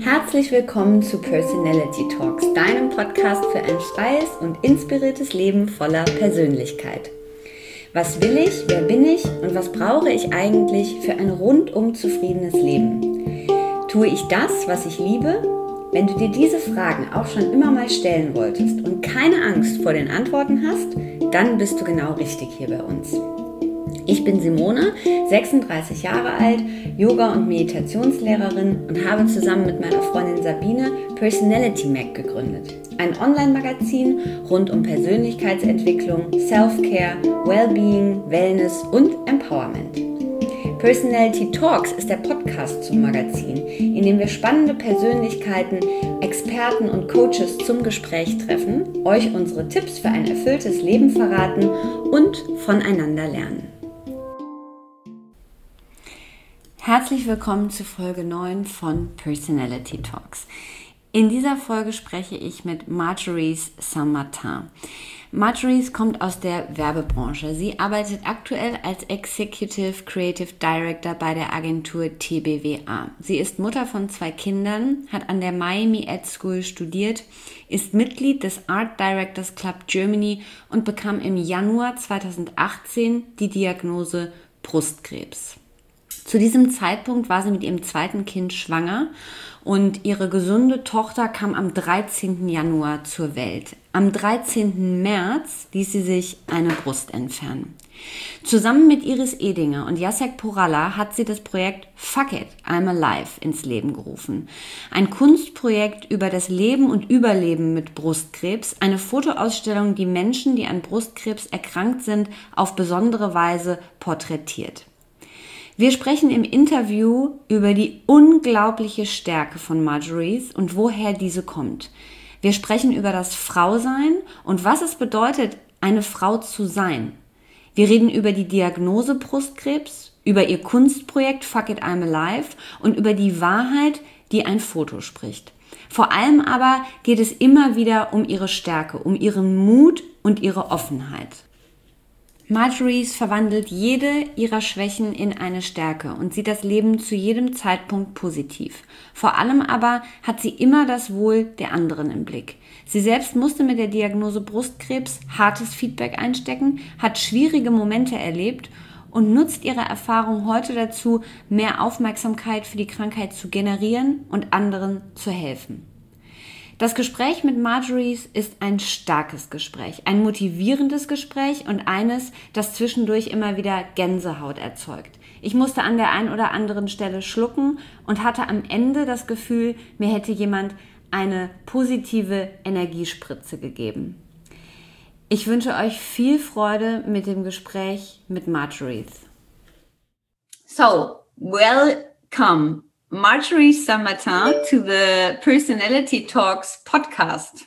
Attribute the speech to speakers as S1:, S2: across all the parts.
S1: Herzlich willkommen zu Personality Talks, deinem Podcast für ein freies und inspiriertes Leben voller Persönlichkeit. Was will ich, wer bin ich und was brauche ich eigentlich für ein rundum zufriedenes Leben? Tue ich das, was ich liebe? Wenn du dir diese Fragen auch schon immer mal stellen wolltest und keine Angst vor den Antworten hast, dann bist du genau richtig hier bei uns. Ich bin Simone, 36 Jahre alt, Yoga- und Meditationslehrerin und habe zusammen mit meiner Freundin Sabine Personality Mag gegründet. Ein Online-Magazin rund um Persönlichkeitsentwicklung, Self-Care, Wellbeing, Wellness und Empowerment. Personality Talks ist der Podcast zum Magazin, in dem wir spannende Persönlichkeiten, Experten und Coaches zum Gespräch treffen, euch unsere Tipps für ein erfülltes Leben verraten und voneinander lernen. Herzlich willkommen zu Folge 9 von Personality Talks. In dieser Folge spreche ich mit Marjorie Saint-Martin. Marjorie kommt aus der Werbebranche. Sie arbeitet aktuell als Executive Creative Director bei der Agentur TBWA. Sie ist Mutter von 2 Kindern, hat an der Miami Ed School studiert, ist Mitglied des Art Directors Club Germany und bekam im Januar 2018 die Diagnose Brustkrebs. Zu diesem Zeitpunkt war sie mit ihrem 2. Kind schwanger und ihre gesunde Tochter kam am 13. Januar zur Welt. Am 13. März ließ sie sich eine Brust entfernen. Zusammen mit Iris Edinger und Jacek Poralla hat sie das Projekt Fuck It, I'm Alive ins Leben gerufen. Ein Kunstprojekt über das Leben und Überleben mit Brustkrebs, eine Fotoausstellung, die Menschen, die an Brustkrebs erkrankt sind, auf besondere Weise porträtiert. Wir sprechen im Interview über die unglaubliche Stärke von Marjorie und woher diese kommt. Wir sprechen über das Frausein und was es bedeutet, eine Frau zu sein. Wir reden über die Diagnose Brustkrebs, über ihr Kunstprojekt Fuck It, I'm Alive und über die Wahrheit, die ein Foto spricht. Vor allem aber geht es immer wieder um ihre Stärke, um ihren Mut und ihre Offenheit. Marjorie verwandelt jede ihrer Schwächen in eine Stärke und sieht das Leben zu jedem Zeitpunkt positiv. Vor allem aber hat sie immer das Wohl der anderen im Blick. Sie selbst musste mit der Diagnose Brustkrebs hartes Feedback einstecken, hat schwierige Momente erlebt und nutzt ihre Erfahrung heute dazu, mehr Aufmerksamkeit für die Krankheit zu generieren und anderen zu helfen. Das Gespräch mit Marjorie ist ein starkes Gespräch, ein motivierendes Gespräch und eines, das zwischendurch immer wieder Gänsehaut erzeugt. Ich musste an der einen oder anderen Stelle schlucken und hatte am Ende das Gefühl, mir hätte jemand eine positive Energiespritze gegeben. Ich wünsche euch viel Freude mit dem Gespräch mit Marjorie. So, welcome. Marjorie Saint-Martin to the Personality Talks podcast.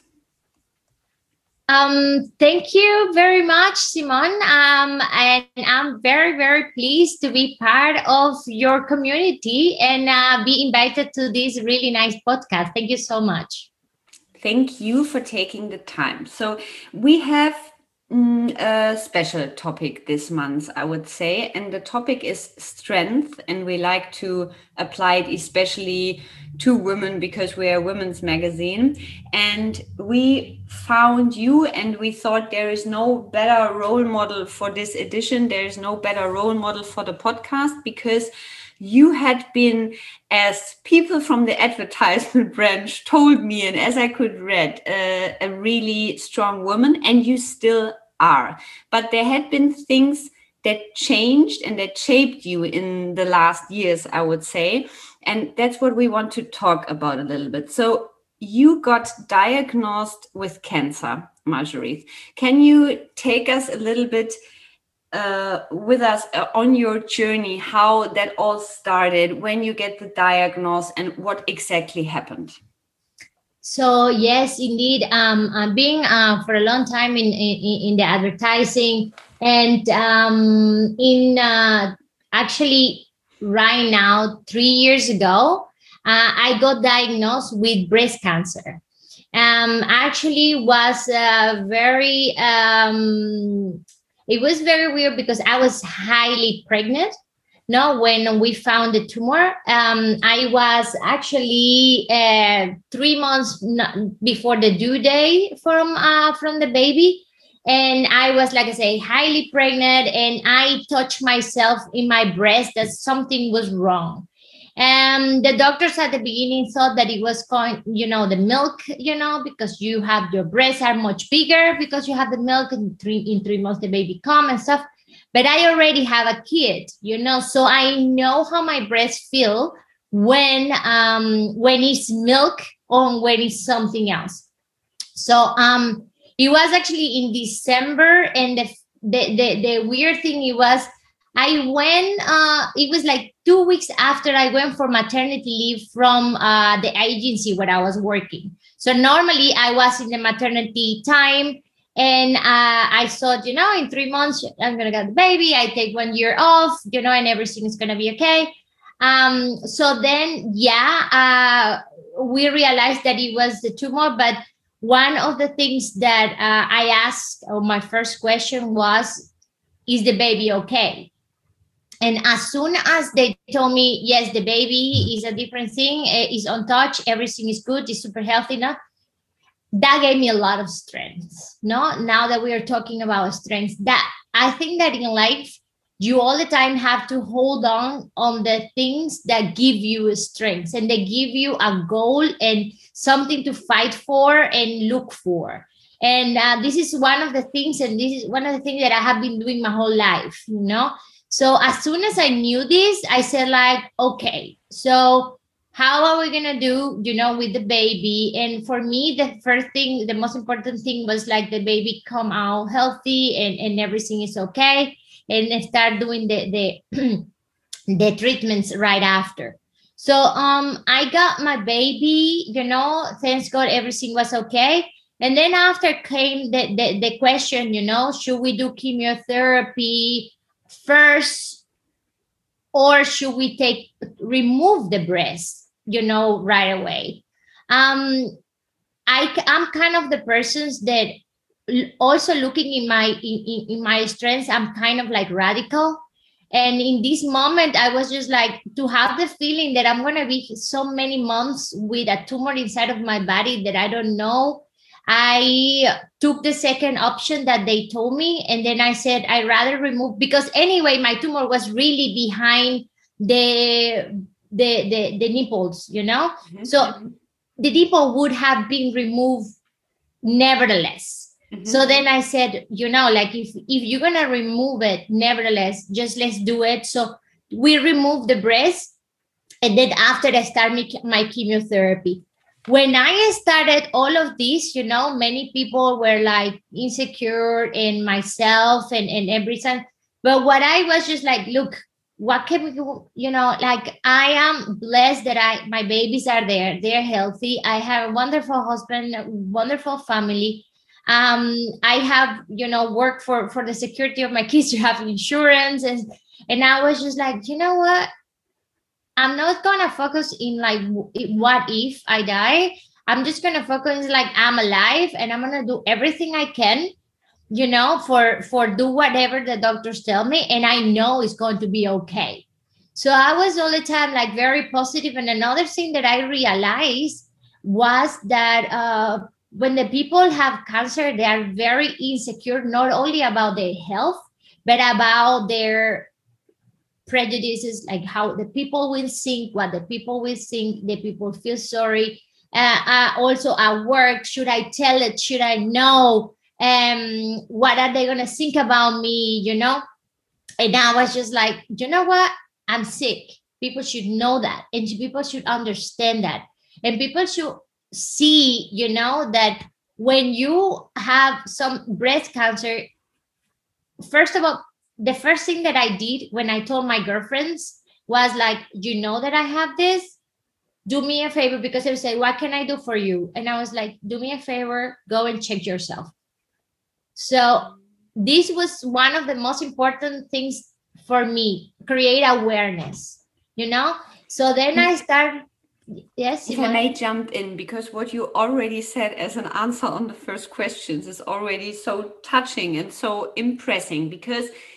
S2: Thank you very much, Simone. And I'm very, very pleased to be part of your community and be invited to this really nice podcast. Thank you so much.
S1: Thank you for taking the time. So we have a special topic this month, I would say, and the topic is strength, and we like to apply it especially to women because we are a women's magazine, and we found you and we thought there is no better role model for this edition, there is no better role model for the podcast, because you had been, as people from the advertisement branch told me, and as I could read, a really strong woman, and you still are. But there had been things that changed and that shaped you in the last years, I would say. And that's what we want to talk about a little bit. So you got diagnosed with cancer, Marjorie. Can you take us a little bit with us on your journey, how that all started, when you get the diagnosis and what exactly happened?
S2: So yes, indeed, I'm being for a long time in the advertising, and actually right now 3 years ago, I got diagnosed with breast cancer. Actually was it was very weird because I was highly pregnant. No, when we found the tumor, I was actually 3 months before the due date from the baby, and I was, like I say, highly pregnant, and I touched myself in my breast that something was wrong. And the doctors at the beginning thought that it was going, the milk, because you have your breasts are much bigger because you have the milk, and in 3 months the baby come and stuff. But I already have a kid, so I know how my breasts feel when it's milk or when it's something else. So it was actually in December, and the weird thing it was, I went, it was like 2 weeks after I went for maternity leave from the agency where I was working. So normally I was in the maternity time, and I thought, in 3 months, I'm going to get the baby. I take 1 year off, and everything is going to be okay. So then, we realized that it was the tumor. But one of the things that I asked, or my first question was, is the baby okay? And as soon as they told me, yes, the baby is a different thing, is on touch, everything is good, is super healthy now, that gave me a lot of strength. No, now that we are talking about strength, that I think that in life, you all the time have to hold on the things that give you strength, and they give you a goal and something to fight for and look for. And this is one of the things, and this is one of the things that I have been doing my whole life, So as soon as I knew this, I said, like, okay, so how are we going to do, with the baby? And for me, the first thing, the most important thing was like the baby come out healthy and everything is okay. And start doing the the treatments right after. So I got my baby, thanks God, everything was okay. And then after came the question, should we do chemotherapy first, or should we remove the breast, right away? I'm kind of the persons that also looking in my strengths, I'm kind of like radical. And in this moment, I was just like, to have the feeling that I'm going to be so many months with a tumor inside of my body that I don't know, I took the second option that they told me. And then I said, I'd rather remove, because anyway, my tumor was really behind the nipples, Mm-hmm. So the nipple would have been removed nevertheless. Mm-hmm. So then I said, like if you're going to remove it, nevertheless, just let's do it. So we removed the breast. And then after I started my chemotherapy. When I started all of this, many people were like insecure in myself and everything. But what I was just like, look, what can we do? Like I am blessed that my babies are there. They're healthy. I have a wonderful husband, a wonderful family. I have, worked for the security of my kids to have insurance. And I was just like, you know what? I'm not going to focus in like, what if I die? I'm just going to focus like I'm alive, and I'm going to do everything I can, for do whatever the doctors tell me. And I know it's going to be okay. So I was all the time like very positive. And another thing that I realized was that when the people have cancer, they are very insecure, not only about their health, but about their prejudices, like how the people will think, what the people will think, the people feel sorry. Also at work, should I tell it? Should I know? What are they going to think about me? And I was just like, you know what? I'm sick. People should know that. And people should understand that. And people should see, that when you have some breast cancer, first of all, the first thing that I did when I told my girlfriends was like, that I have this, do me a favor, because they would say, what can I do for you? And I was like, do me a favor, go and check yourself. So this was one of the most important things for me, create awareness, So then I started. Yes.
S1: If I may jump in, because what you already said as an answer on the first questions is already so touching and so impressing, because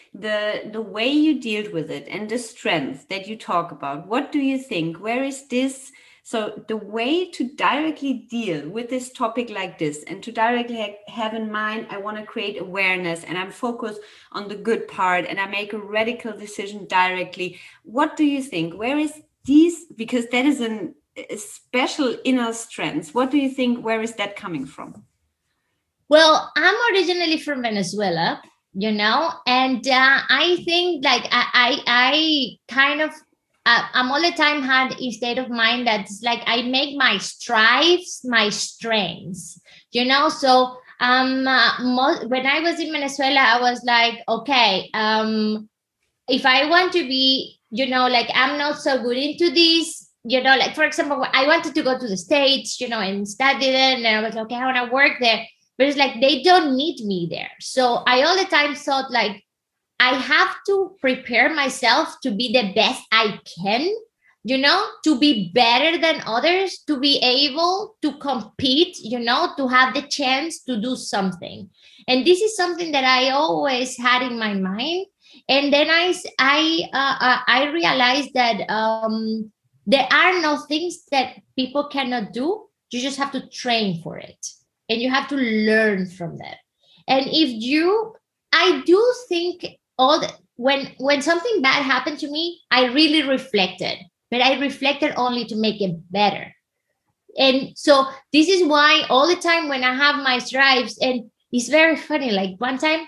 S1: the way you dealt with it and the strength that you talk about, what do you think? Where is this? So the way to directly deal with this topic like this and to directly have in mind, I want to create awareness and I'm focused on the good part and I make a radical decision directly. What do you think? Where is these? Because that is a special inner strength. What do you think? Where is that coming from?
S2: Well, I'm originally from Venezuela, and I think like I kind of I'm all the time had a state of mind that's like I make my strives my strengths, So when I was in Venezuela, I was like, okay, if I want to be, like I'm not so good into this, like for example, I wanted to go to the States, and study it, and I was like, okay, I want to work there. But it's like they don't need me there. So I all the time thought like I have to prepare myself to be the best I can, to be better than others, to be able to compete, to have the chance to do something. And this is something that I always had in my mind. And then I realized that there are no things that people cannot do. You just have to train for it. And you have to learn from that. And I do think when something bad happened to me, I really reflected, but I reflected only to make it better. And so this is why all the time when I have my strives, and it's very funny, like one time,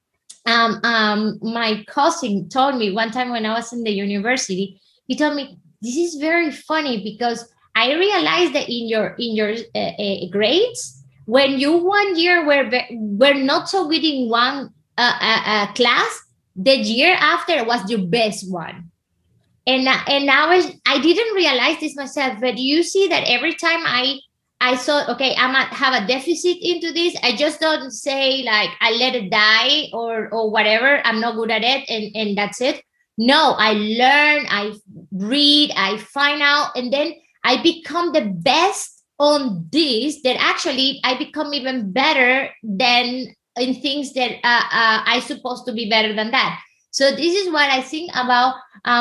S2: my cousin told me one time when I was in the university, he told me, this is very funny because I realized that in your grades, when you 1 year were not so good in one class, the year after was your best one. And now I didn't realize this myself, but you see that every time I thought, okay, I might have a deficit into this, I just don't say like I let it die or whatever, I'm not good at it and that's it. No, I learn, I read, I find out, and then I become the best on this, that actually I become even better than in things that I supposed to be better than that. So this is what I think about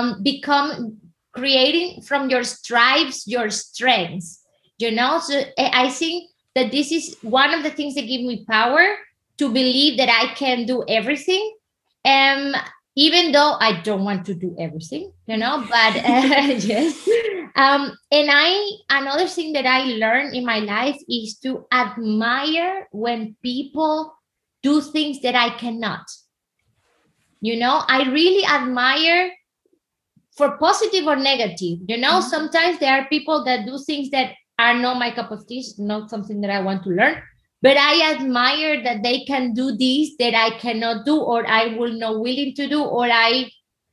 S2: creating from your strives your strengths, So I think that this is one of the things that give me power to believe that I can do everything. Even though I don't want to do everything, but yes. And another thing that I learned in my life is to admire when people do things that I cannot. I really admire for positive or negative. Sometimes there are people that do things that are not my cup of tea, not something that I want to learn. But I admire that they can do this that I cannot do, or I will not willing to do, or I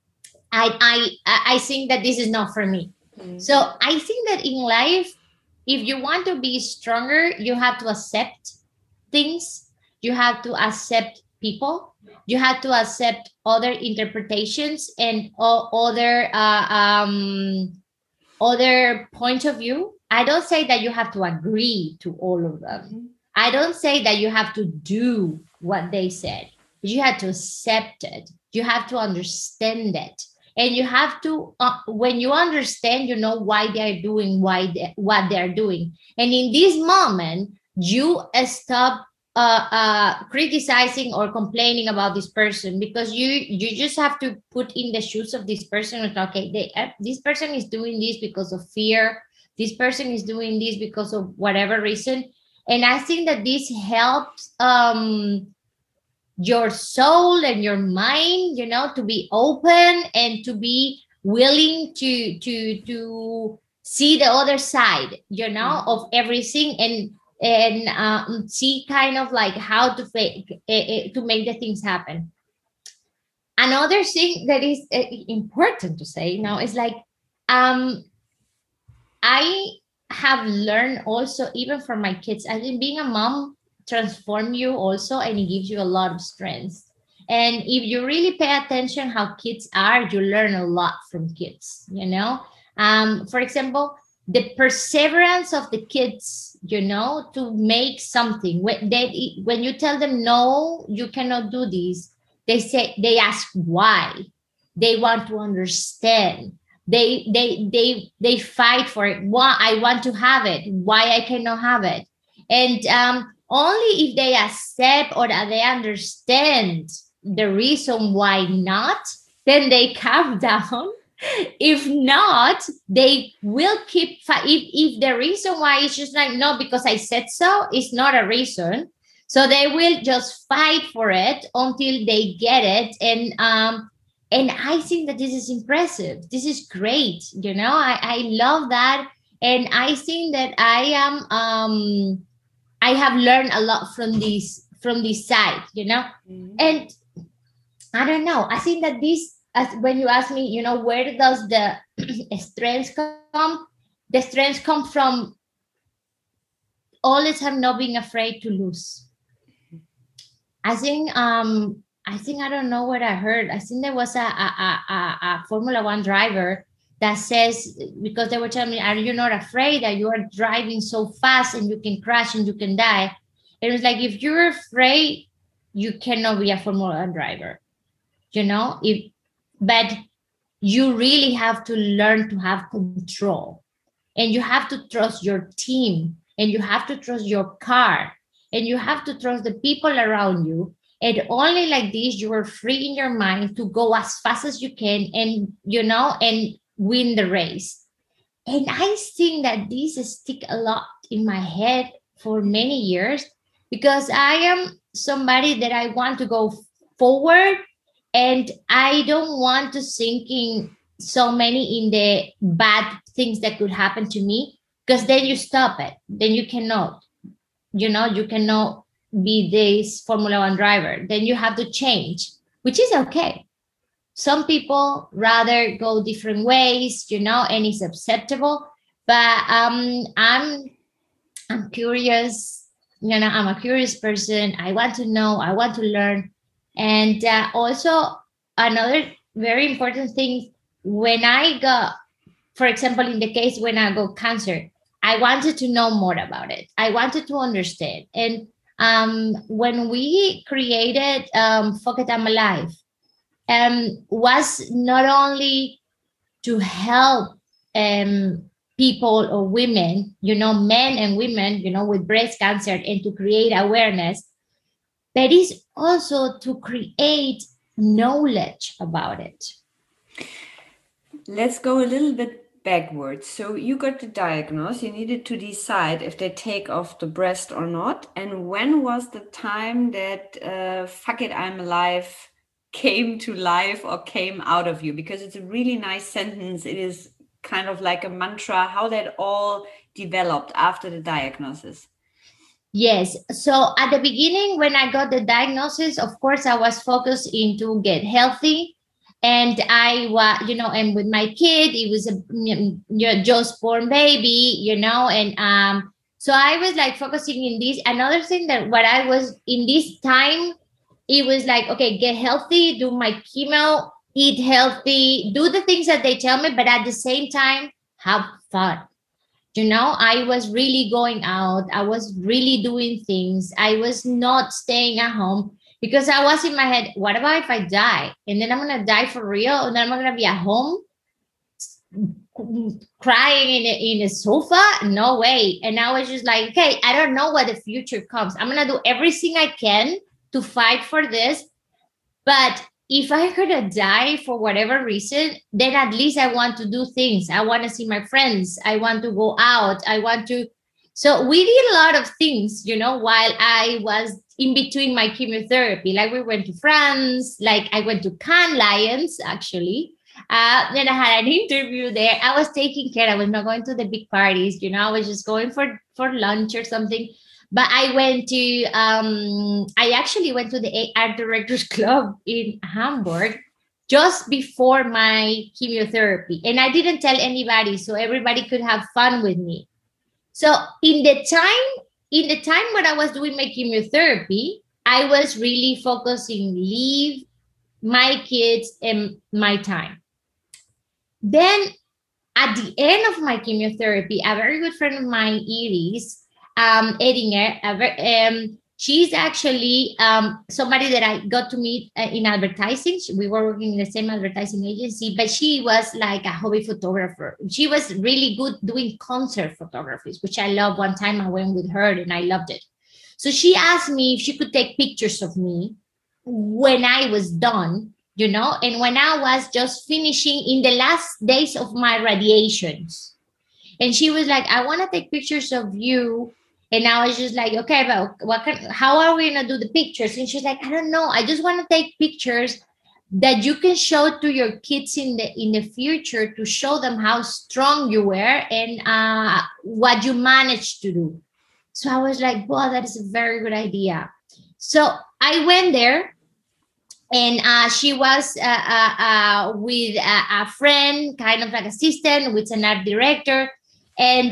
S2: think that this is not for me. Mm-hmm. So I think that in life, if you want to be stronger, you have to accept things. You have to accept people. You have to accept other interpretations and other points of view. I don't say that you have to agree to all of them. Mm-hmm. I don't say that you have to do what they said. You have to accept it. You have to understand it. And you have to, when you understand, why they're doing what they're doing. And in this moment, you stop criticizing or complaining about this person, because you just have to put in the shoes of this person. Okay, this person is doing this because of fear. This person is doing this because of whatever reason. And I think that this helps your soul and your mind, to be open and to be willing to see the other side, mm-hmm. of everything, and see kind of like how to make the things happen. Another thing that is important to say now is like, I have learned also, even from my kids, I think being a mom transforms you also, and it gives you a lot of strength. And if you really pay attention how kids are, you learn a lot from kids, For example, the perseverance of the kids, to make something. When you tell them, no, you cannot do this, they ask why. They want to understand. They fight for it. Why I want to have it, why I cannot have it. And only if they accept or that they understand the reason why not, then they calm down. If not, they will keep if the reason why is just like, no, because I said so, it's not a reason. So they will just fight for it until they get it. And I think that this is impressive. This is great. I love that. And I think that I have learned a lot from this side.
S1: Mm-hmm.
S2: And I don't know. I think that when you ask me, where does the strength come? The strength come from all the time not being afraid to lose. I think I don't know what I heard. I think there was a Formula One driver that says, because they were telling me, are you not afraid that you are driving so fast and you can crash and you can die? It was like, if you're afraid, you cannot be a Formula One driver. But you really have to learn to have control, and you have to trust your team, and you have to trust your car, and you have to trust the people around you. And only like this, you are free in your mind to go as fast as you can and win the race. And I think that this stick a lot in my head for many years, because I am somebody that I want to go forward, and I don't want to sink in so many in the bad things that could happen to me, because then you stop it. Then you cannot be this Formula One driver. Then you have to change, which is okay. Some people rather go different ways, and it's acceptable. But I'm curious. I'm a curious person. I want to know. I want to learn. And also another very important thing, when I got, for example, in the case when I got cancer, I wanted to know more about it. I wanted to understand. And when we created Fuck It, I'm Alive, was not only to help people or women, men and women, with breast cancer, and to create awareness, but it's also to create knowledge about it.
S1: Let's go a little bit backwards. So you got the diagnosis, you needed to decide if they take off the breast or not. And when was the time that Fuck It, I'm Alive came to life or came out of you? Because it's a really nice sentence. It is kind of like a mantra, how that all developed after the diagnosis.
S2: Yes. So at the beginning, when I got the diagnosis, of course, I was focused into get healthy. And I was, and with my kid, it was a just born baby, and so I was like focusing in this. Another thing that what I was in this time, it was like, okay, get healthy, do my chemo, eat healthy, do the things that they tell me, but at the same time, have fun. I was really going out. I was really doing things. I was not staying at home, because I was in my head, what about if I die? And then I'm going to die for real? And then I'm going to be at home crying in a sofa? No way. And I was just like, okay, I don't know what the future comes. I'm going to do everything I can to fight for this. But if I could die for whatever reason, then at least I want to do things. I want to see my friends. I want to go out. So we did a lot of things, while I was in between my chemotherapy. Like we went to France, like I went to Cannes Lions, actually. Then I had an interview there. I was taking care. I was not going to the big parties, I was just going for lunch or something. But I actually went to the Art Directors Club in Hamburg just before my chemotherapy. And I didn't tell anybody, so everybody could have fun with me. So in the time when I was doing my chemotherapy, I was really focusing, leave my kids and my time. Then at the end of my chemotherapy, a very good friend of mine, Iris Edinger, She's actually somebody that I got to meet in advertising. We were working in the same advertising agency, but she was like a hobby photographer. She was really good doing concert photographies, which I love. One time I went with her and I loved it. So she asked me if she could take pictures of me when I was done, and when I was just finishing in the last days of my radiations. And she was like, I want to take pictures of you. And I was just like, okay, but how are we going to do the pictures? And she's like, I don't know. I just want to take pictures that you can show to your kids in the future to show them how strong you were and what you managed to do. So I was like, wow, that is a very good idea. So I went there. And she was with a friend, kind of like assistant, with an art director. And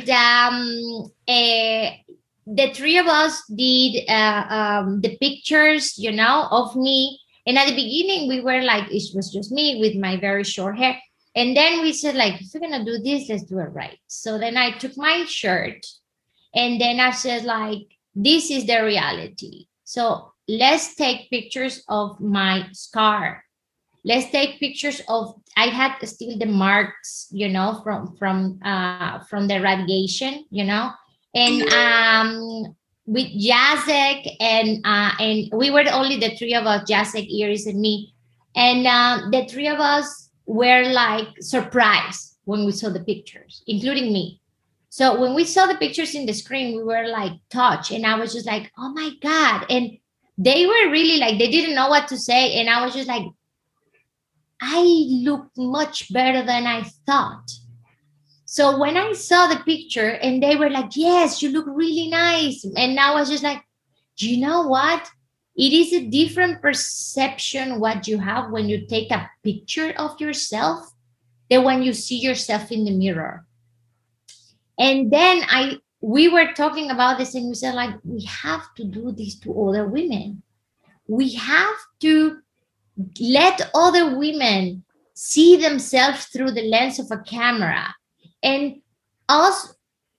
S2: the three of us did the pictures, of me. And at the beginning, we were like, it was just me with my very short hair. And then we said, like, if we're going to do this, let's do it right. So then I took my shirt and then I said, like, this is the reality. So let's take pictures of my scar. Let's take pictures of, I had still the marks, from the radiation, and with Jacek and we were only the three of us, Jacek, Iris, and me. And the three of us were like surprised when we saw the pictures, including me. So when we saw the pictures in the screen, we were like touched. And I was just like, oh my God. And they were really like, they didn't know what to say. And I was just like, I look much better than I thought. So when I saw the picture and they were like, yes, you look really nice. And I was just like, you know what? It is a different perception what you have when you take a picture of yourself than when you see yourself in the mirror. And then we were talking about this and we said, like, we have to do this to other women. We have to let other women see themselves through the lens of a camera and us,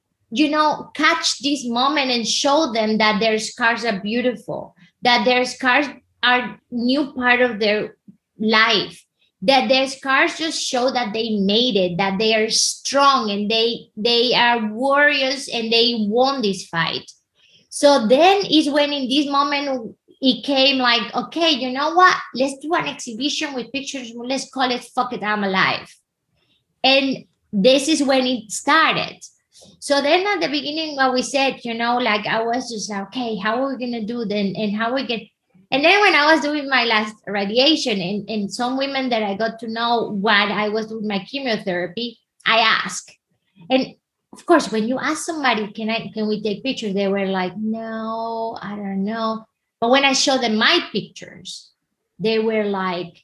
S2: catch this moment and show them that their scars are beautiful, that their scars are new part of their life, that their scars just show that they made it, that they are strong and they are warriors and they won this fight. So then is when in this moment it came like, okay, you know what? Let's do an exhibition with pictures. Let's call it Fuck It, I'm Alive. And this is when it started. So then at the beginning, what we said, like I was just like, okay, how are we going to do then? And how we get. And then when I was doing my last radiation and some women that I got to know what I was doing my chemotherapy, I asked. And of course, when you ask somebody, can we take pictures? They were like, no, I don't know. But when I showed them my pictures, they were like,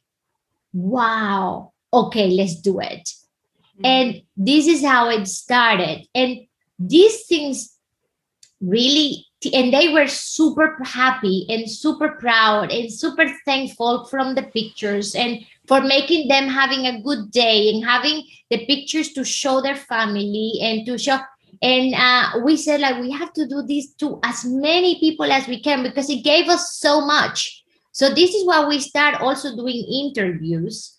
S2: wow, okay, let's do it. Mm-hmm. And this is how it started. And these things really, and they were super happy and super proud and super thankful from the pictures and for making them having a good day and having the pictures to show their family and to show. And we said, like, we have to do this to as many people as we can because it gave us so much. So this is why we start also doing interviews,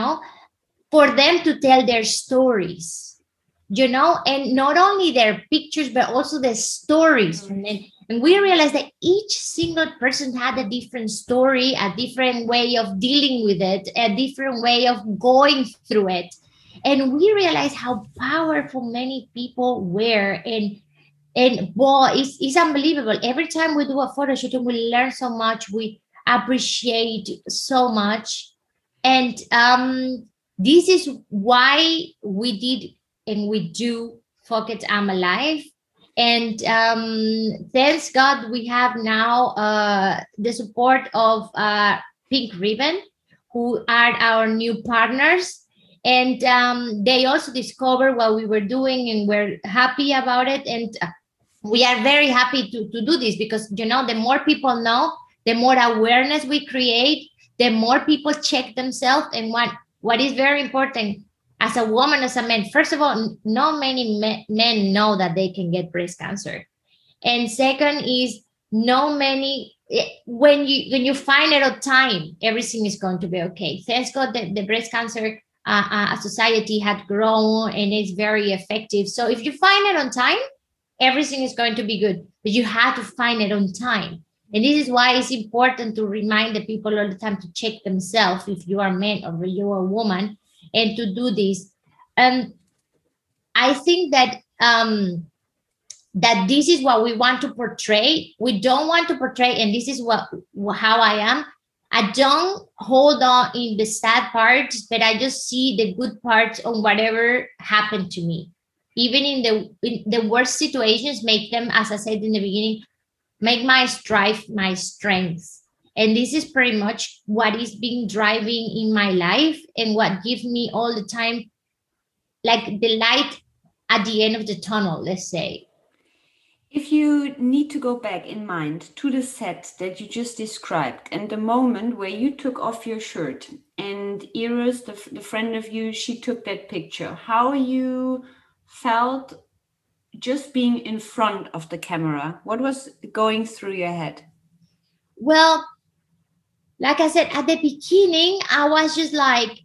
S2: for them to tell their stories, and not only their pictures, but also the stories. And we realized that each single person had a different story, a different way of dealing with it, a different way of going through it. And we realized how powerful many people were. And boy, it's unbelievable. Every time we do a photo shoot, we learn so much. We appreciate so much. And this is why we did and we do Fuck It, I'm Alive. And thanks God, we have now the support of Pink Ribbon, who are our new partners. And they also discovered what we were doing and we're happy about it. And we are very happy to do this because, the more people know, the more awareness we create, the more people check themselves. And what is very important as a woman, as a man, first of all, not many men know that they can get breast cancer. And second is no many, when you find it on time, everything is going to be okay. Thanks God that the breast cancer society had grown and it's very effective. So if you find it on time, everything is going to be good, but you have to find it on time. And this is why it's important to remind the people all the time to check themselves if you are man or you are woman, and to do this. And I think that this is what we want to portray. We don't want to portray, and this is how I am. I don't hold on in the sad parts, but I just see the good parts on whatever happened to me. Even in the worst situations, make them, as I said in the beginning, make my strive my strength. And this is pretty much what is being driving in my life and what gives me all the time, like the light at the end of the tunnel, let's say.
S1: If you need to go back in mind to the set that you just described and the moment where you took off your shirt and Iris, the friend of you, she took that picture, how you felt just being in front of the camera, what was going through your head?
S2: Well, like I said, at the beginning, I was just like,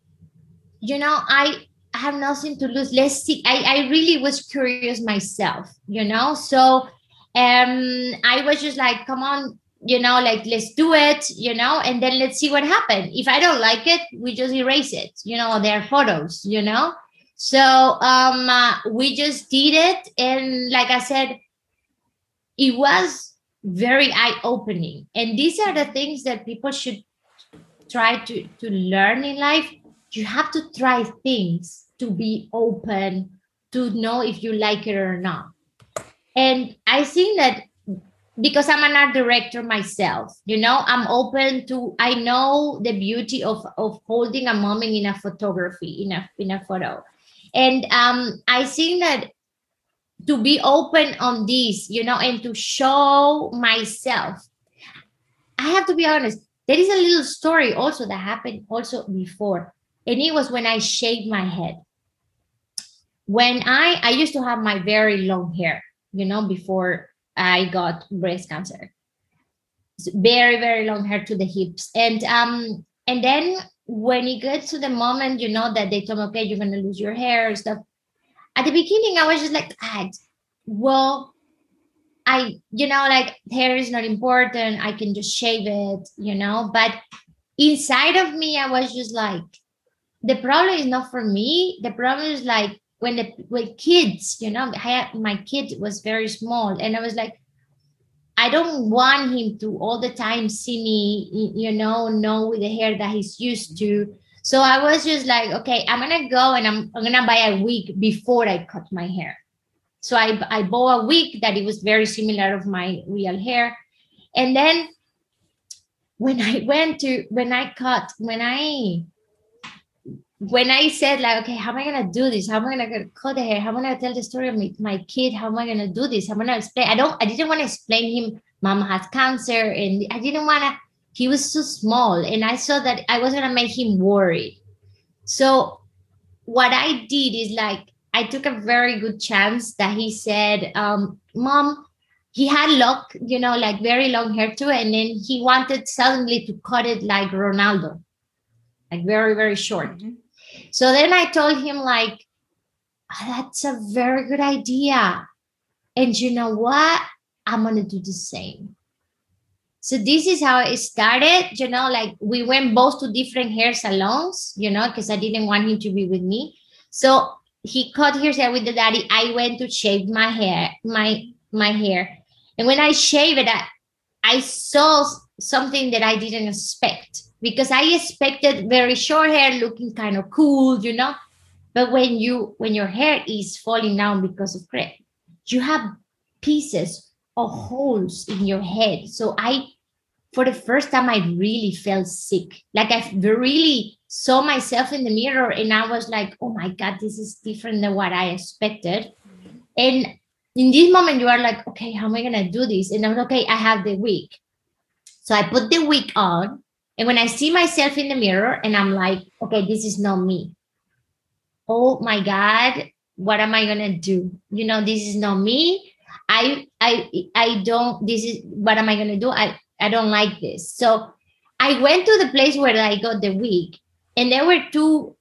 S2: I have nothing to lose. Let's see. I really was curious myself, So I was just like, come on, like, let's do it, and then let's see what happens. If I don't like it, we just erase it, their photos, So we just did it. And like I said, it was very eye-opening. And these are the things that people should try to learn in life. You have to try things to be open, to know if you like it or not. And I think that because I'm an art director myself, I'm open to, I know the beauty of holding a moment in a photography, in a photo. And I think that to be open on this, and to show myself, I have to be honest, there is a little story also that happened also before. And it was when I shaved my head. When I used to have my very long hair, before I got breast cancer. It's very, very long hair to the hips. And then when it gets to the moment, that they told me, okay, you're gonna lose your hair and stuff. At the beginning, I was just like, well, like, hair is not important. I can just shave it, But inside of me, I was just like, the problem is not for me. The problem is like when kids, my kid was very small, and I was like, I don't want him to all the time see me, know with the hair that he's used to. So I was just like, okay, I'm gonna go and I'm gonna buy a wig before I cut my hair. So I bought a wig that it was very similar of my real hair. And then when I said, like, okay, how am I going to do this? How am I going to cut the hair? How am I going to tell the story of my kid? How am I going to do this? I'm going to explain. I didn't want to explain him, Mama has cancer. And I didn't want to, he was so small. And I saw that I was going to make him worried. So what I did is, like, I took a very good chance that he said, Mom, he had like very long hair too. And then he wanted suddenly to cut it like Ronaldo, like very, very short. Mm-hmm. So then I told him, like, that's a very good idea. And you know what? I'm going to do the same. So this is how it started. Like, we went both to different hair salons, because I didn't want him to be with me. So he cut his hair with the daddy. I went to shave my hair, my hair. And when I shaved it, I saw something that I didn't expect. Because I expected very short hair looking kind of cool, But when your hair is falling down because of gray, you have pieces of holes in your head. So for the first time, I really felt sick. Like, I really saw myself in the mirror and I was like, oh my God, this is different than what I expected. And in this moment, you are like, okay, how am I going to do this? And I'm like, okay, I have the wig. So I put the wig on. And when I see myself in the mirror and I'm like, okay, this is not me. Oh my God, what am I going to do? This is not me. I don't, this is, what am I going to do? I don't like this. So I went to the place where I got the wig, and there were two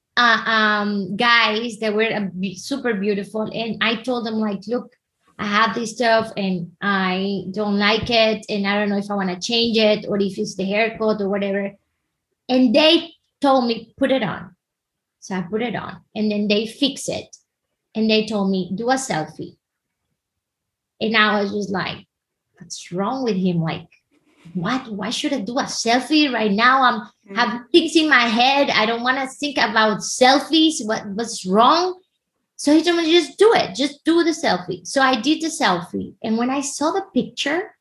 S2: guys that were super beautiful. And I told them, like, look, I have this stuff and I don't like it. And I don't know if I want to change it or if it's the haircut or whatever. And they told me, put it on. So I put it on, and then they fix it. And they told me, do a selfie. And I was just like, what's wrong with him? Like, what? Why should I do a selfie right now? I'm have things in my head. I don't want to think about selfies. What's wrong? So he told me, just do it. Just do the selfie. So I did the selfie. And when I saw the picture,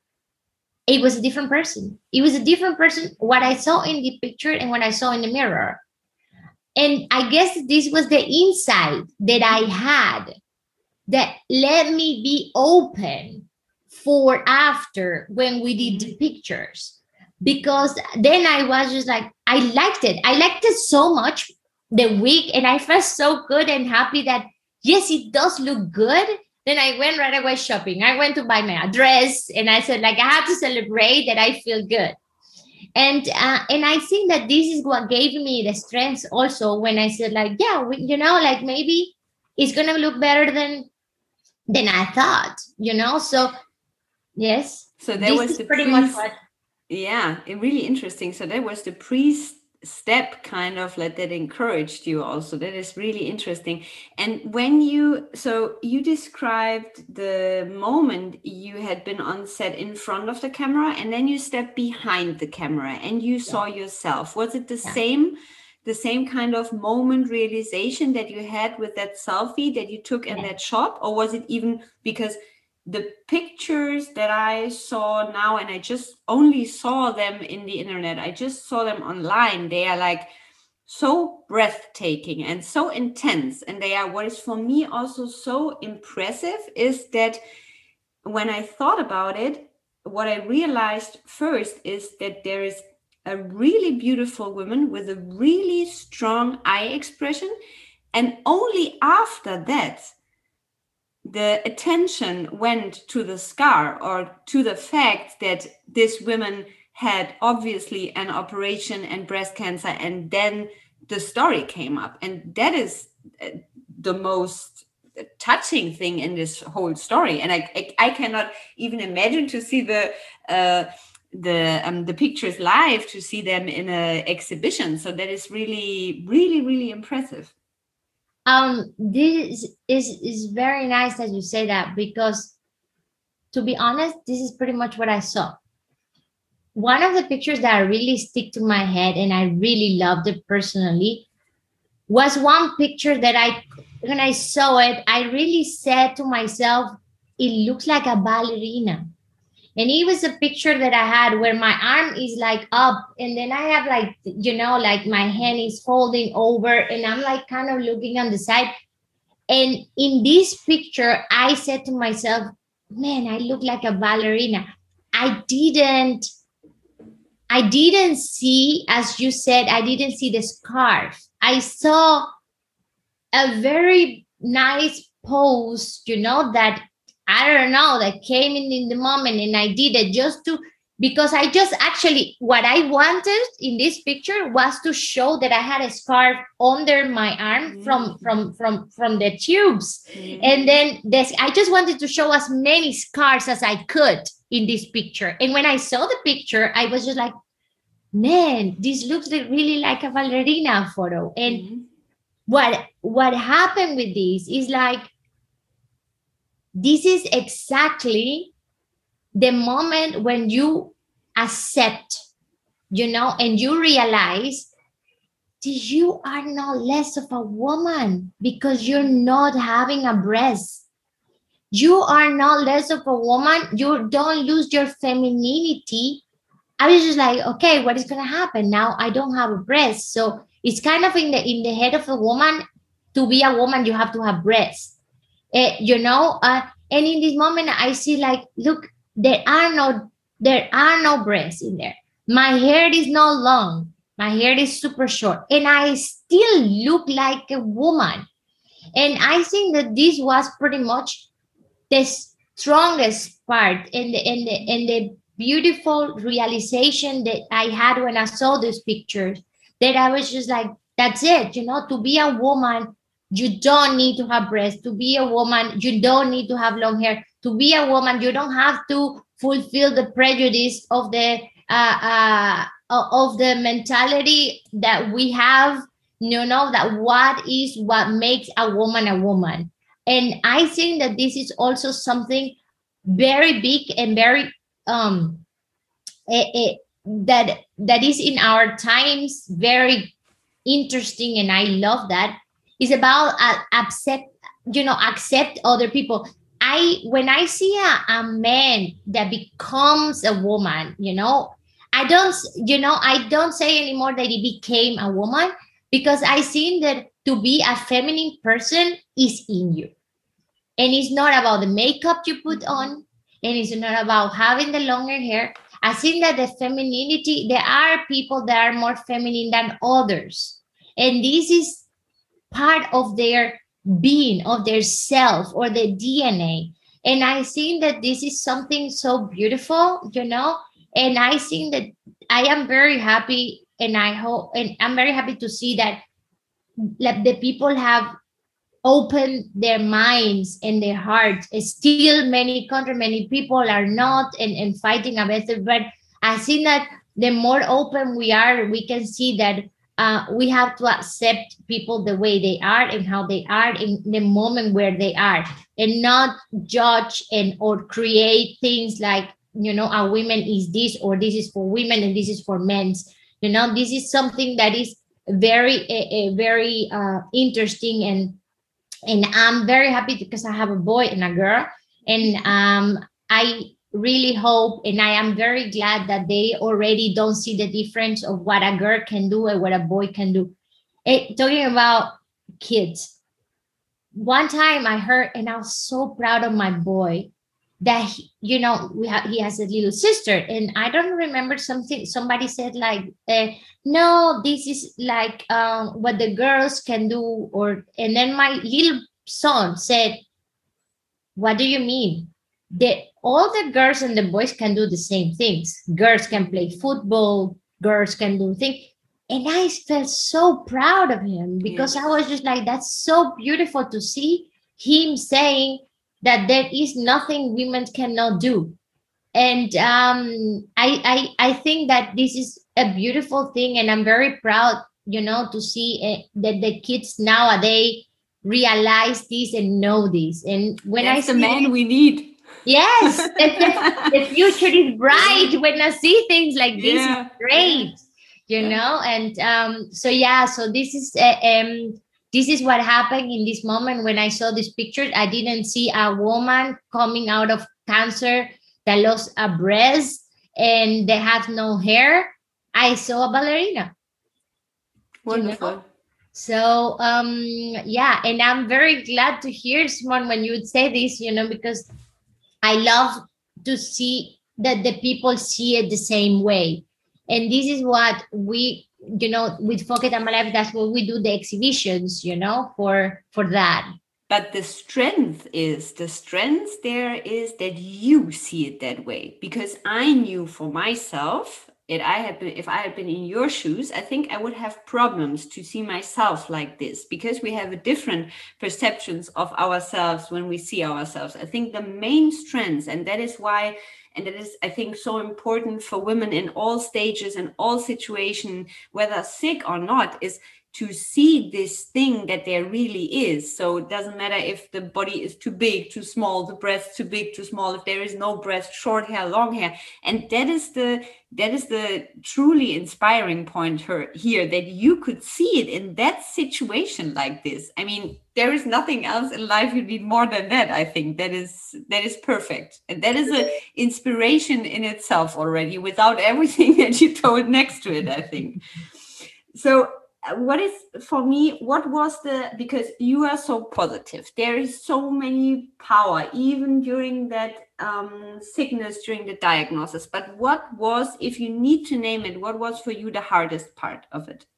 S2: it was a different person. It was a different person, what I saw in the picture and what I saw in the mirror. And I guess this was the insight that I had that let me be open for after when we did the pictures. Because then I was just like, I liked it. I liked it so much, the wig, and I felt so good and happy that, yes, it does look good. Then I went right away shopping. I went to buy my dress, and I said, like, I have to celebrate that I feel good. And I think that this is what gave me the strength also when I said, like, yeah, like maybe it's going to look better than I thought, So, yes.
S1: So that was the pretty much what. Yeah, really interesting. So that was the step kind of that encouraged you also. That is really interesting. And when you described the moment you had been on set in front of the camera, and then you stepped behind the camera and you saw yourself. Was it the same kind of moment realization that you had with that selfie that you took in that shop? Or was it even because the pictures that I saw now, and I just only saw them in the internet, I just saw them online, they are like so breathtaking and so intense. And they are, what is for me also so impressive is that when I thought about it, what I realized first is that there is a really beautiful woman with a really strong eye expression. And only after that, the attention went to the scar, or to the fact that this woman had obviously an operation and breast cancer, and then the story came up. And that is the most touching thing in this whole story. And I cannot even imagine to see the pictures live, to see them in an exhibition. So that is really, really, really impressive.
S2: This is very nice that you say that, because to be honest, this is pretty much what I saw. One of the pictures that really stick to my head, and I really loved it personally, was one picture that when I saw it, I really said to myself, it looks like a ballerina. And it was a picture that I had where my arm is like up, and then I have like, like my hand is folding over, and I'm like kind of looking on the side. And in this picture, I said to myself, man, I look like a ballerina. I didn't see, as you said, I didn't see the scarf. I saw a very nice pose, that I don't know, that came in the moment, and I did it because I just actually, what I wanted in this picture was to show that I had a scarf under my arm from the tubes. And then I just wanted to show as many scars as I could in this picture. And when I saw the picture, I was just like, man, this looks really like a ballerina photo. And what happened with this is like, this is exactly the moment when you accept, and you realize that you are no less of a woman because you're not having a breast. You are no less of a woman. You don't lose your femininity. I was just like, okay, what is going to happen now? I don't have a breast. So it's kind of in the head of a woman, to be a woman, you have to have breasts. And in this moment I see, like, look, there are no breasts in there. My hair is not long. My hair is super short, and I still look like a woman. And I think that this was pretty much this strongest part and the beautiful realization that I had when I saw these pictures, that I was just like, that's it, to be a woman, you don't need to have breasts. To be a woman, you don't need to have long hair. To be a woman, you don't have to fulfill the prejudice of the mentality that we have, that what makes a woman. And I think that this is also something very big and very um that is in our times very interesting, and I love that. It's about accept other people. When I see a man that becomes a woman, I don't say anymore that he became a woman, because I seen that to be a feminine person is in you. And it's not about the makeup you put on, and it's not about having the longer hair. I think that the femininity, there are people that are more feminine than others. And this is part of their being, of their self or their DNA. And I think that this is something so beautiful, and I think that I am very happy, and I'm very happy to see that the people have open their minds and their hearts. Still, many people are not and fighting about it. But I think that the more open we are, we can see that we have to accept people the way they are and how they are in the moment where they are, and not judge or create things like, a woman is this, or this is for women and this is for men's. This is something that is very interesting, and I'm very happy because I have a boy and a girl, and I really hope, and I am very glad that they already don't see the difference of what a girl can do and what a boy can do. Talking about kids, one time I heard, and I was so proud of my boy, that he has a little sister, and I don't remember somebody said like, no, this is like what the girls can do, and then my little son said, what do you mean? That all the girls and the boys can do the same things. Girls can play football, girls can do things. And I felt so proud of him, because I was just like, that's so beautiful to see him saying that there is nothing women cannot do. And I think that this is a beautiful thing, and I'm very proud, to see that the kids nowadays realize this and know this. And when
S1: that's the man we need.
S2: Yes, the future is bright when I see things like this. It's great, and so this is what happened in this moment. When I saw this picture, I didn't see a woman coming out of cancer that lost a breast and they have no hair. I saw a ballerina.
S1: Wonderful.
S2: So and I'm very glad to hear, Simone, when you would say this, because I love to see that the people see it the same way. And this is what we, with Foket and Malef, that's what we do the exhibitions, for that.
S1: But the strength there is that you see it that way. Because I knew for myself, if I had been in your shoes, I think I would have problems to see myself like this, because we have a different perceptions of ourselves when we see ourselves. I think the main strengths, and that is why, and that is, I think, so important for women in all stages and all situations, whether sick or not, is to see this thing that there really is. So it doesn't matter if the body is too big, too small, the breast too big, too small, if there is no breast, short hair, long hair. And that is the truly inspiring point here, that you could see it in that situation like this. I mean, there is nothing else in life you need more than that. I think that is perfect. And that is an inspiration in itself already, without everything that you told next to it, I think. So because you are so positive, there is so many power, even during that sickness, during the diagnosis. But what was, if you need to name it, what was for you the hardest part of it?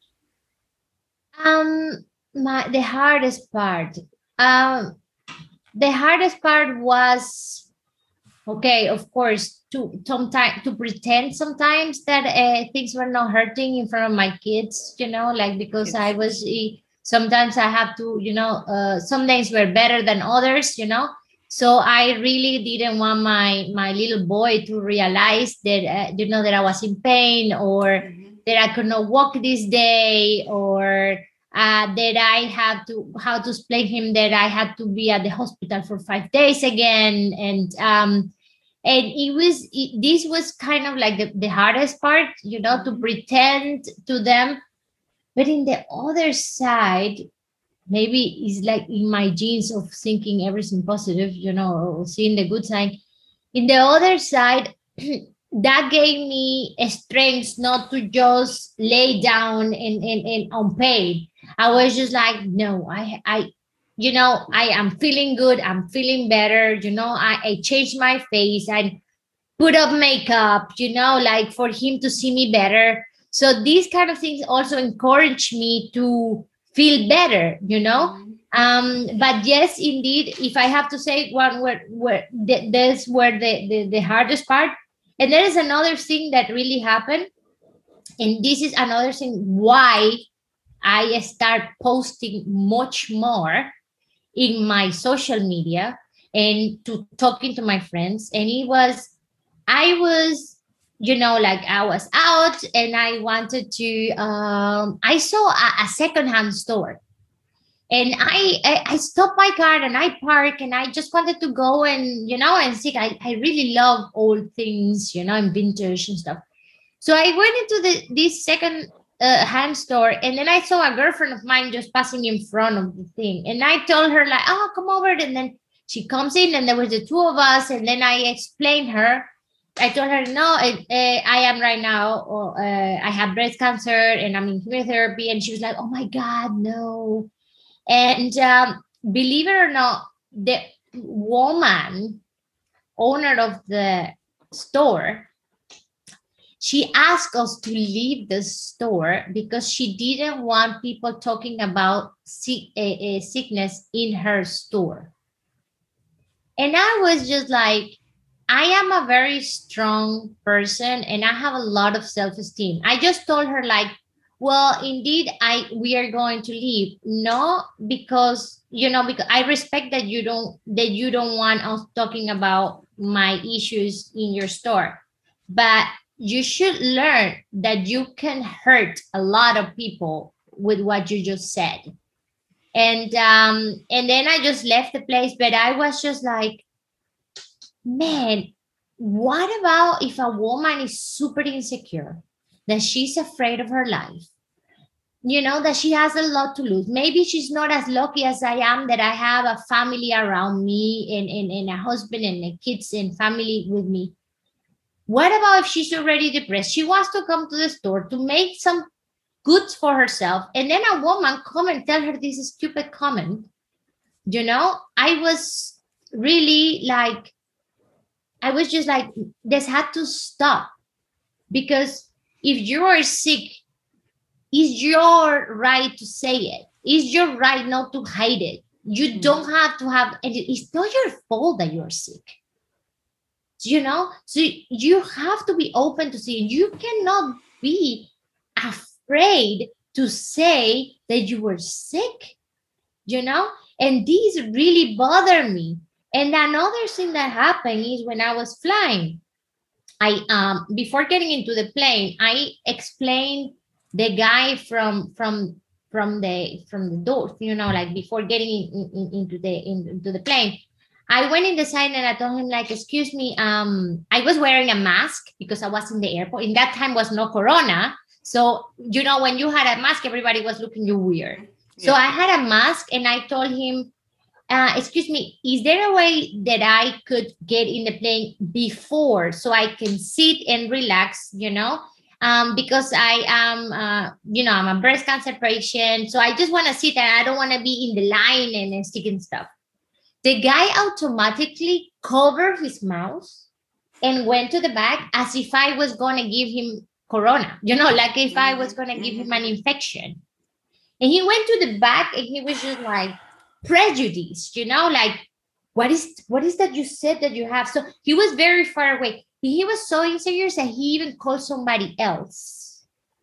S2: The hardest part. the hardest part was, okay, of course, to pretend sometimes that things were not hurting in front of my kids, like, because I was, sometimes I have to, some days were better than others, so I really didn't want my little boy to realize that, that I was in pain, or that I could not walk this day, or that I had to, how to explain him that I had to be at the hospital for 5 days again. And this was kind of like the hardest part, to pretend to them. But in the other side, maybe it's like in my genes of thinking everything positive, or seeing the good side. In the other side, that gave me a strength not to just lay down and unpaid. I was just like, no, I am feeling good. I'm feeling better. I changed my face. I put up makeup, like for him to see me better. So these kind of things also encourage me to feel better, but yes, indeed, if I have to say one word, that's where the hardest part. And there is another thing that really happened. And this is another thing why I start posting much more in my social media and to talking to my friends. And I was, like I was out and I wanted to, I saw a secondhand store. And I stopped my car and I parked and I just wanted to go and, and see. I really love old things, and vintage and stuff. So I went into this second hand store, and then I saw a girlfriend of mine just passing in front of the thing. And I told her, like, oh, come over. And then she comes in, and there was the two of us. And then I explained her. I told her, no, I am right now. I have breast cancer and I'm in chemotherapy. And she was like, oh my God, no. And believe it or not, the woman, owner of the store, she asked us to leave the store because she didn't want people talking about sickness in her store. And I was just like, I am a very strong person and I have a lot of self-esteem. I just told her, like, well, indeed, we are going to leave. No, because because I respect that you don't want us talking about my issues in your store, but you should learn that you can hurt a lot of people with what you just said. And then I just left the place, but I was just like, man, what about if a woman is super insecure, that she's afraid of her life, that she has a lot to lose? Maybe she's not as lucky as I am, that I have a family around me and a husband and kids and family with me. What about if she's already depressed? She wants to come to the store to make some goods for herself, and then a woman come and tell her this stupid comment. I was really like, I was just like, this had to stop. Because if you are sick, it's your right to say it. It's your right not to hide it. You don't have to have, and it's not your fault that you're sick. So you have to be open to see. You cannot be afraid to say that you were sick, and these really bother me. And another thing that happened is when I was flying, I before getting into the plane, I explained the guy from the door, like before getting into the plane. I went in the side and I told him, like, excuse me, I was wearing a mask because I was in the airport. In that time was no corona. So, when you had a mask, everybody was looking you weird. Yeah. So I had a mask and I told him, excuse me, is there a way that I could get in the plane before so I can sit and relax, because I am, I'm a breast cancer patient. So I just want to sit and I don't want to be in the line and sticking stuff. The guy automatically covered his mouth and went to the back as if I was going to give him corona, like if I was going to give him an infection. And he went to the back and he was just like prejudiced, like what is that you said that you have? So he was very far away. He was so insecure that he even called somebody else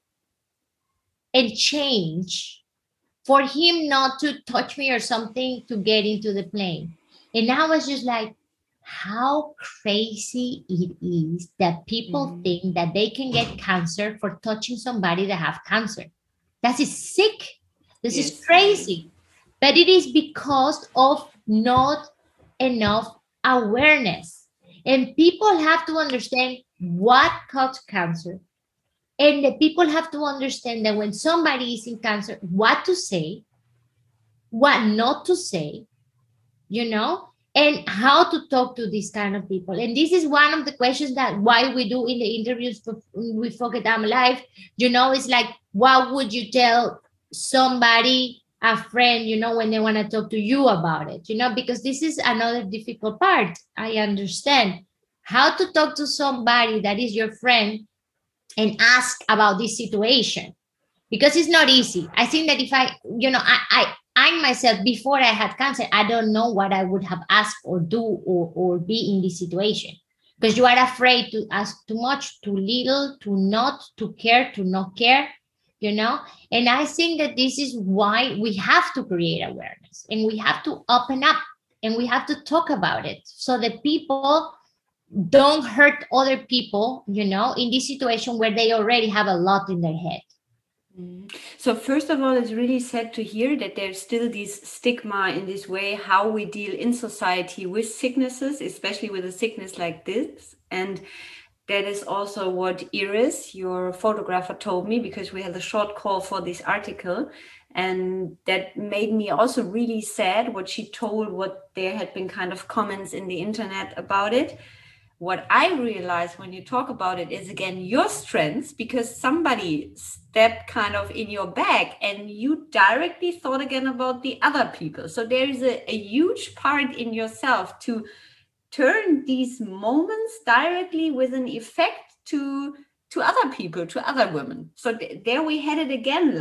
S2: and change for him not to touch me or something to get into the plane. And I was just like, how crazy it is that people think that they can get cancer for touching somebody that have cancer. That is sick. This is crazy. But it is because of not enough awareness. And people have to understand what causes cancer. And the people have to understand that when somebody is in cancer, what to say, what not to say, and how to talk to these kind of people. And this is one of the questions that why we do in the interviews with Focus I'm Alive. It's like, what would you tell somebody, a friend, when they want to talk to you about it, because this is another difficult part. I understand how to talk to somebody that is your friend and ask about this situation, because it's not easy. I think that if I myself, before I had cancer, I don't know what I would have asked or do or be in this situation, because you are afraid to ask too much, too little, to not care, and I think that this is why we have to create awareness, and we have to open up, and we have to talk about it, so that people don't hurt other people, in this situation where they already have a lot in their head.
S1: So first of all, it's really sad to hear that there's still this stigma in this way, how we deal in society with sicknesses, especially with a sickness like this. And that is also what Iris, your photographer, told me, because we had a short call for this article. And that made me also really sad what she told, what there had been kind of comments in the internet about it. What I realized when you talk about it is, again, your strengths, because somebody stepped kind of in your back and you directly thought again about the other people. So there is a huge part in yourself to turn these moments directly with an effect to other people, to other women. So there we had it again,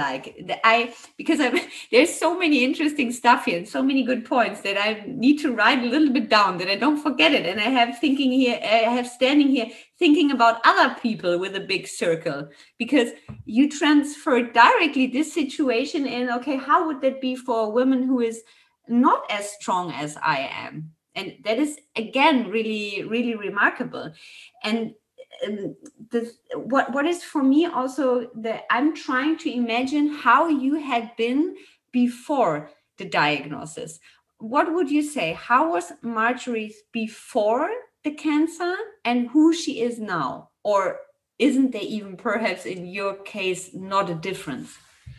S1: there's so many interesting stuff here and so many good points that I need to write a little bit down that I don't forget it. And I have standing here thinking about other people with a big circle, because you transfer directly this situation in, okay, how would that be for a woman who is not as strong as I am? And that is, again, really, really remarkable. And what is for me also that I'm trying to imagine how you had been before the diagnosis. What would you say? How was Marjorie before the cancer and who she is now? Or isn't there even perhaps in your case not a difference?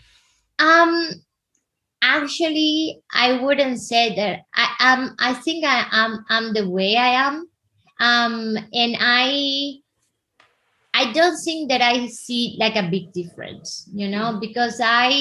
S2: Actually, I wouldn't say that. I think I'm the way I am. And I don't think that I see like a big difference, because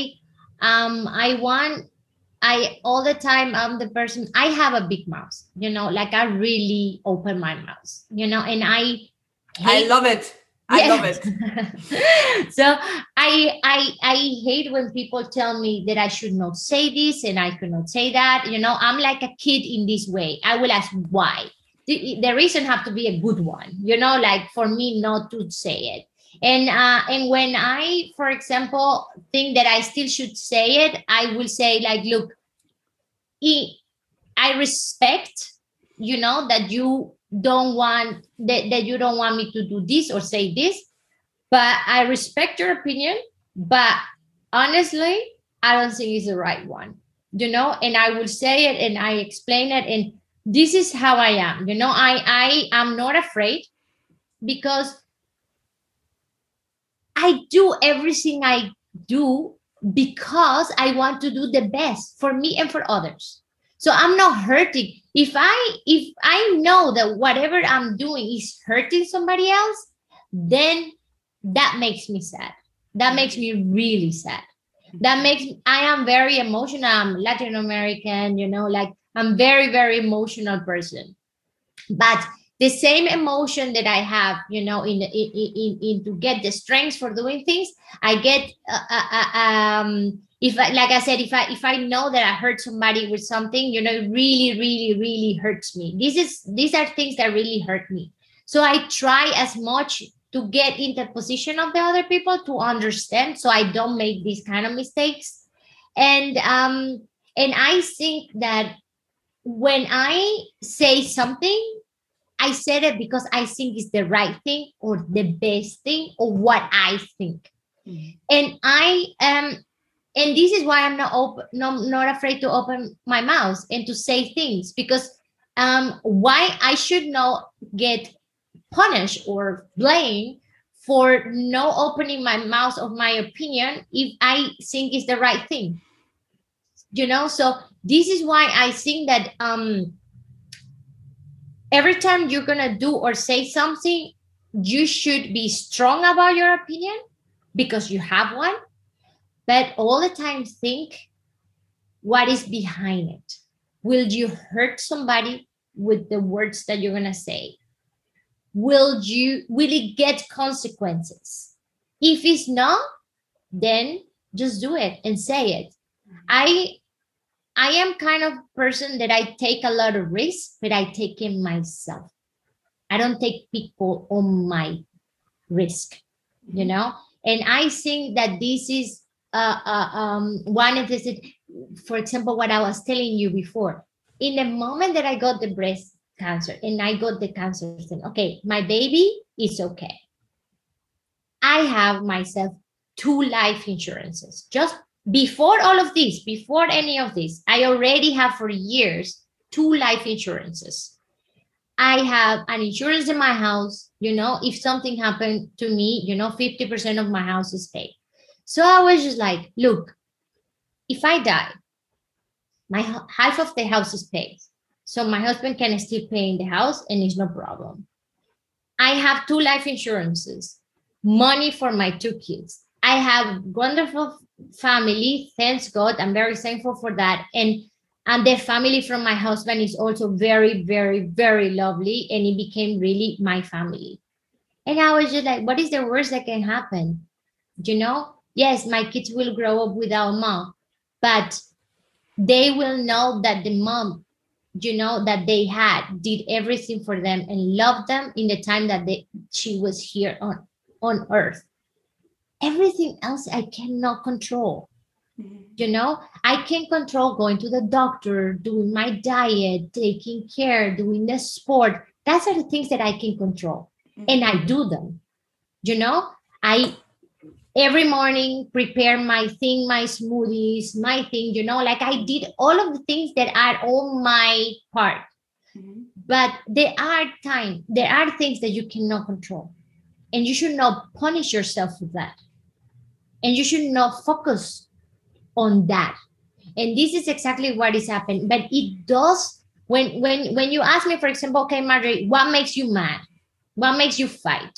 S2: all the time I'm the person, I have a big mouth, like I really open my mouth, and I
S1: love it. I love it.
S2: So I hate when people tell me that I should not say this and I could not say that. I'm like a kid in this way. I will ask why. The reason have to be a good one, like for me not to say it. And when I, for example, think that I still should say it, I will say like, look, I respect, that you don't want that you don't want me to do this or say this, but I respect your opinion. But honestly, I don't think it's the right one, and I will say it and I explain it. And this is how I am, I am not afraid, because I do everything I do because I want to do the best for me and for others. So I'm not hurting. If I know that whatever I'm doing is hurting somebody else, then that makes me sad. That makes me really sad. I am very emotional. I'm Latin American, like I'm very, very emotional person. But the same emotion that I have, in to get the strength for doing things, I get If I, like I said, if I know that I hurt somebody with something, it really, really, really hurts me. These are things that really hurt me. So I try as much to get in the position of the other people to understand, so I don't make these kind of mistakes. And I think that when I say something, I said it because I think it's the right thing or the best thing or what I think. Mm-hmm. And this is why I'm not afraid to open my mouth and to say things, because why I should not get punished or blamed for no opening my mouth of my opinion if I think it's the right thing. So this is why I think that every time you're gonna do or say something, you should be strong about your opinion because you have one, but all the time think what is behind it. Will you hurt somebody with the words that you're gonna say? Will it get consequences? If it's not, then just do it and say it. I am kind of person that I take a lot of risk, but I take it myself. I don't take people on my risk, And I think that this is one of the, for example, what I was telling you before. In the moment that I got the breast cancer and I got the cancer, okay, my baby is okay. I have myself 2 life insurances. Just before all of this, before any of this, I already have for years 2 life insurances. I have an insurance in my house, if something happened to me, 50% of my house is paid. So I was just like, look, if I die, half of the house is paid. So my husband can still pay in the house and it's no problem. I have 2 life insurances, money for my 2 kids. I have wonderful family. Thanks God. I'm very thankful for that. And the family from my husband is also very, very, very lovely. And it became really my family. And I was just like, what is the worst that can happen? Yes, my kids will grow up without mom, but they will know that the mom, that they did everything for them and loved them in the time that she was here on earth. Everything else I cannot control. Mm-hmm. I can control going to the doctor, doing my diet, taking care, doing the sport. That's are the things that I can control. Mm-hmm. And I do them. I every morning prepare my thing, my smoothies, my thing, like I did all of the things that are on my part. Mm-hmm. But there are things that you cannot control. And you should not punish yourself for that. And you should not focus on that. And this is exactly what is happening. But it does, when you ask me, for example, okay, Marjorie, what makes you mad? What makes you fight?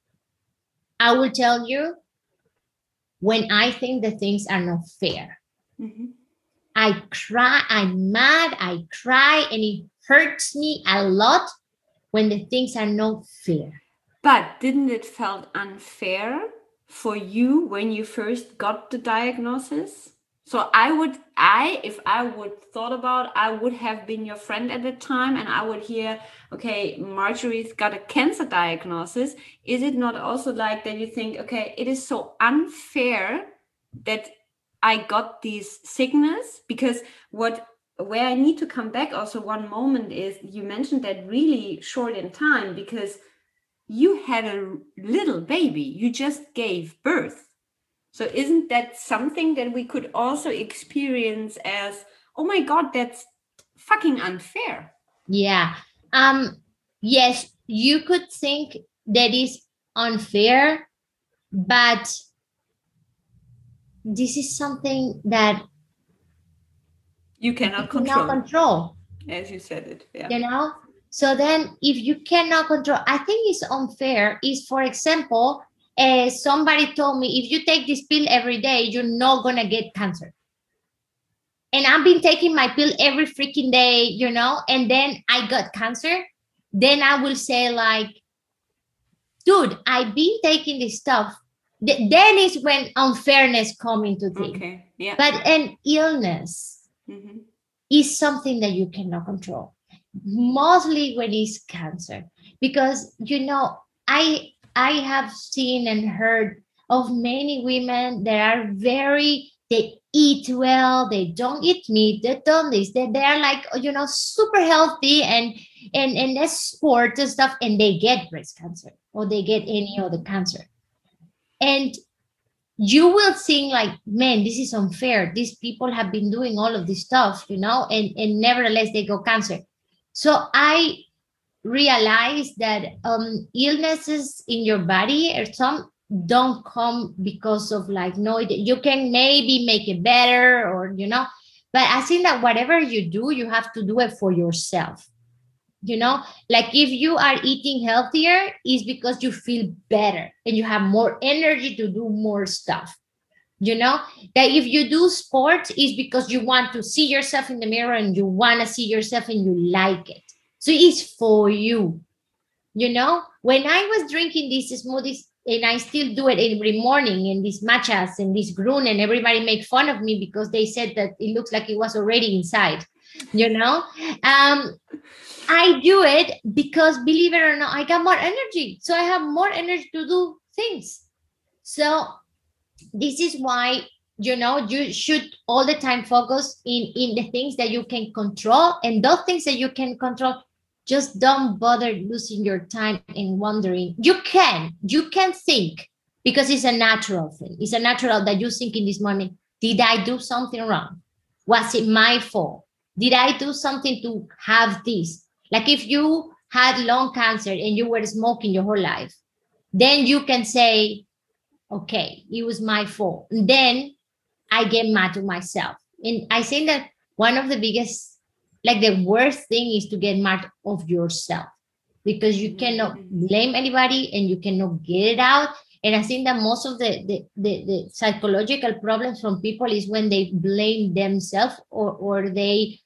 S2: I will tell you, when I think the things are not fair. Mm-hmm. I cry, I'm mad, I cry, and it hurts me a lot when the things are not fair.
S1: But didn't it felt unfair for you when you first got the diagnosis? So if I would thought about, I would have been your friend at the time and I would hear, okay, Marjorie's got a cancer diagnosis. Is it not also like that you think, okay, it is so unfair that I got these sickness? Because where I need to come back also one moment is you mentioned that really short in time, because you had a little baby, you just gave birth. So isn't that something that we could also experience as, oh my God, that's fucking unfair?
S2: Yeah. Yes, you could think that is unfair, but this is something that
S1: you cannot control. As you said it. Yeah.
S2: So then if you cannot control, I think it's unfair is, for example, somebody told me, if you take this pill every day, you're not going to get cancer. And I've been taking my pill every freaking day, and then I got cancer. Then I will say like, dude, I've been taking this stuff then is when unfairness come into thing.
S1: Okay. Yeah.
S2: But an illness is something that you cannot control, mostly when it's cancer, because I have seen and heard of many women that are they eat well, they don't eat meat, they don't this, they are like super healthy and they sport and stuff, and they get breast cancer or they get any other cancer. And you will think like, man, this is unfair. These people have been doing all of this stuff, and nevertheless they got cancer. So I realized that illnesses in your body or some don't come because of like, no, you can maybe make it better or, but I think that whatever you do, you have to do it for yourself. Like if you are eating healthier, is because you feel better and you have more energy to do more stuff. That if you do sports, is because you want to see yourself in the mirror and you want to see yourself and you like it. So it's for you. When I was drinking these smoothies, and I still do it every morning, and these matchas and this grun, and everybody make fun of me because they said that it looks like it was already inside. I do it because, believe it or not, I got more energy. So I have more energy to do things. So this is why, you should all the time focus in the things that you can control. And those things that you can control, just don't bother losing your time and wondering. You can think, because it's a natural thing. It's a natural that you think in this morning, did I do something wrong? Was it my fault? Did I do something to have this? Like if you had lung cancer and you were smoking your whole life, then you can say, okay, it was my fault. And then I get mad to myself. And I think that one of the biggest, like the worst thing, is to get mad of yourself, because you cannot blame anybody and you cannot get it out. And I think that most of the psychological problems from people is when they blame themselves or they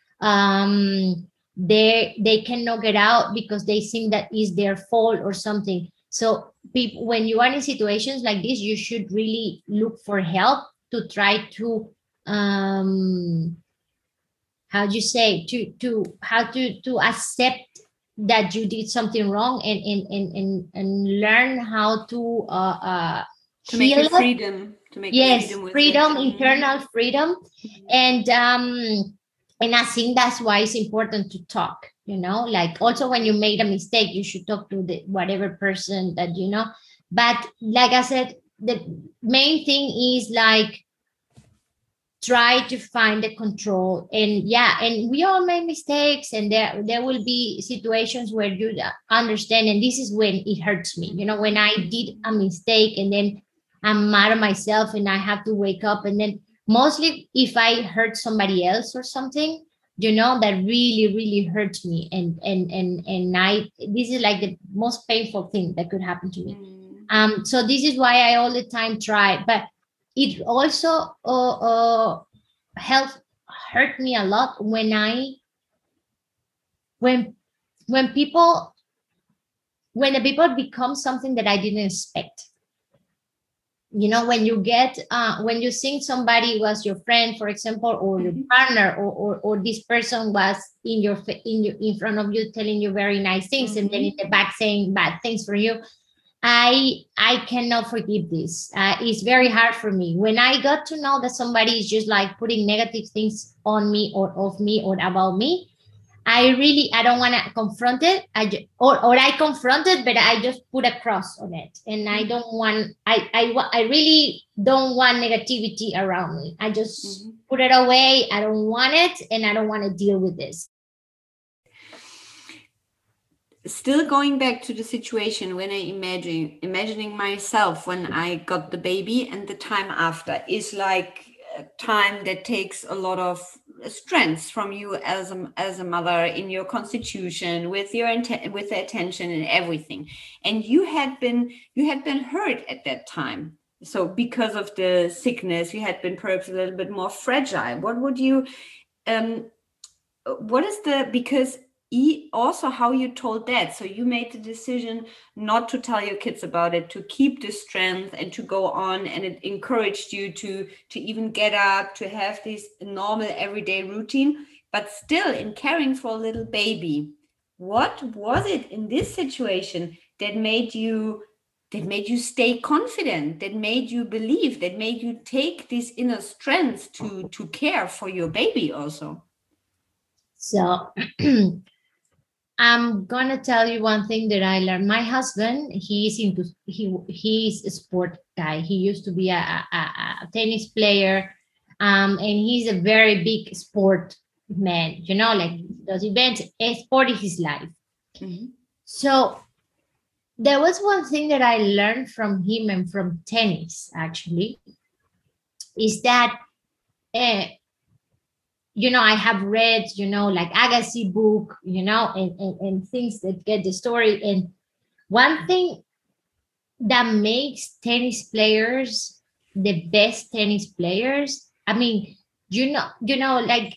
S2: cannot get out because they think that is their fault or something. So people, when you are in situations like this, you should really look for help to try to how do you say, to accept that you did something wrong and learn how to
S1: make your freedom,
S2: freedom, internal freedom. And I think that's why it's important to talk, like also when you made a mistake, you should talk to the whatever person that but like I said, the main thing is like try to find the control. And we all make mistakes, and there will be situations where you understand, and this is when it hurts me, when I did a mistake and then I'm mad at myself and I have to wake up. And then mostly if I hurt somebody else or something, that really, really hurts me. And this is like the most painful thing that could happen to me. So this is why I all the time try, but it also hurt me a lot when the people become something that I didn't expect. When you get when you think somebody was your friend, for example, or your partner, or this person was in front of you telling you very nice things, and then in the back saying bad things for you. I cannot forgive this. It's very hard for me. When I got to know that somebody is just like putting negative things on me or of me or about me, I don't want to confront it. I confront it, but I just put a cross on it. And I don't want, I really don't want negativity around me. I just put it away. I don't want it, and I don't want to deal with this.
S1: Still going back to the situation when I imagining myself when I got the baby, and the time after is like a time that takes a lot of strength from you as a mother, in your constitution, with your with the attention and everything. And you had been hurt at that time. So because of the sickness, you had been perhaps a little bit more fragile. What would you, what is the, because also how you told that. So you made the decision not to tell your kids about it, to keep the strength and to go on, and it encouraged you to even get up, to have this normal everyday routine, but still in caring for a little baby. What was it in this situation that made you stay confident, that made you believe, that made you take this inner strength to care for your baby also?
S2: So I'm gonna tell you one thing that I learned. My husband, he's a sport guy. He used to be a tennis player, and he's a very big sport man. You know, like those events. Sport is his life. Mm-hmm. So there was one thing that I learned from him and from tennis actually, is that. I have read, like Agassi book, and things that get the story. And one thing that makes tennis players the best tennis players, I mean, like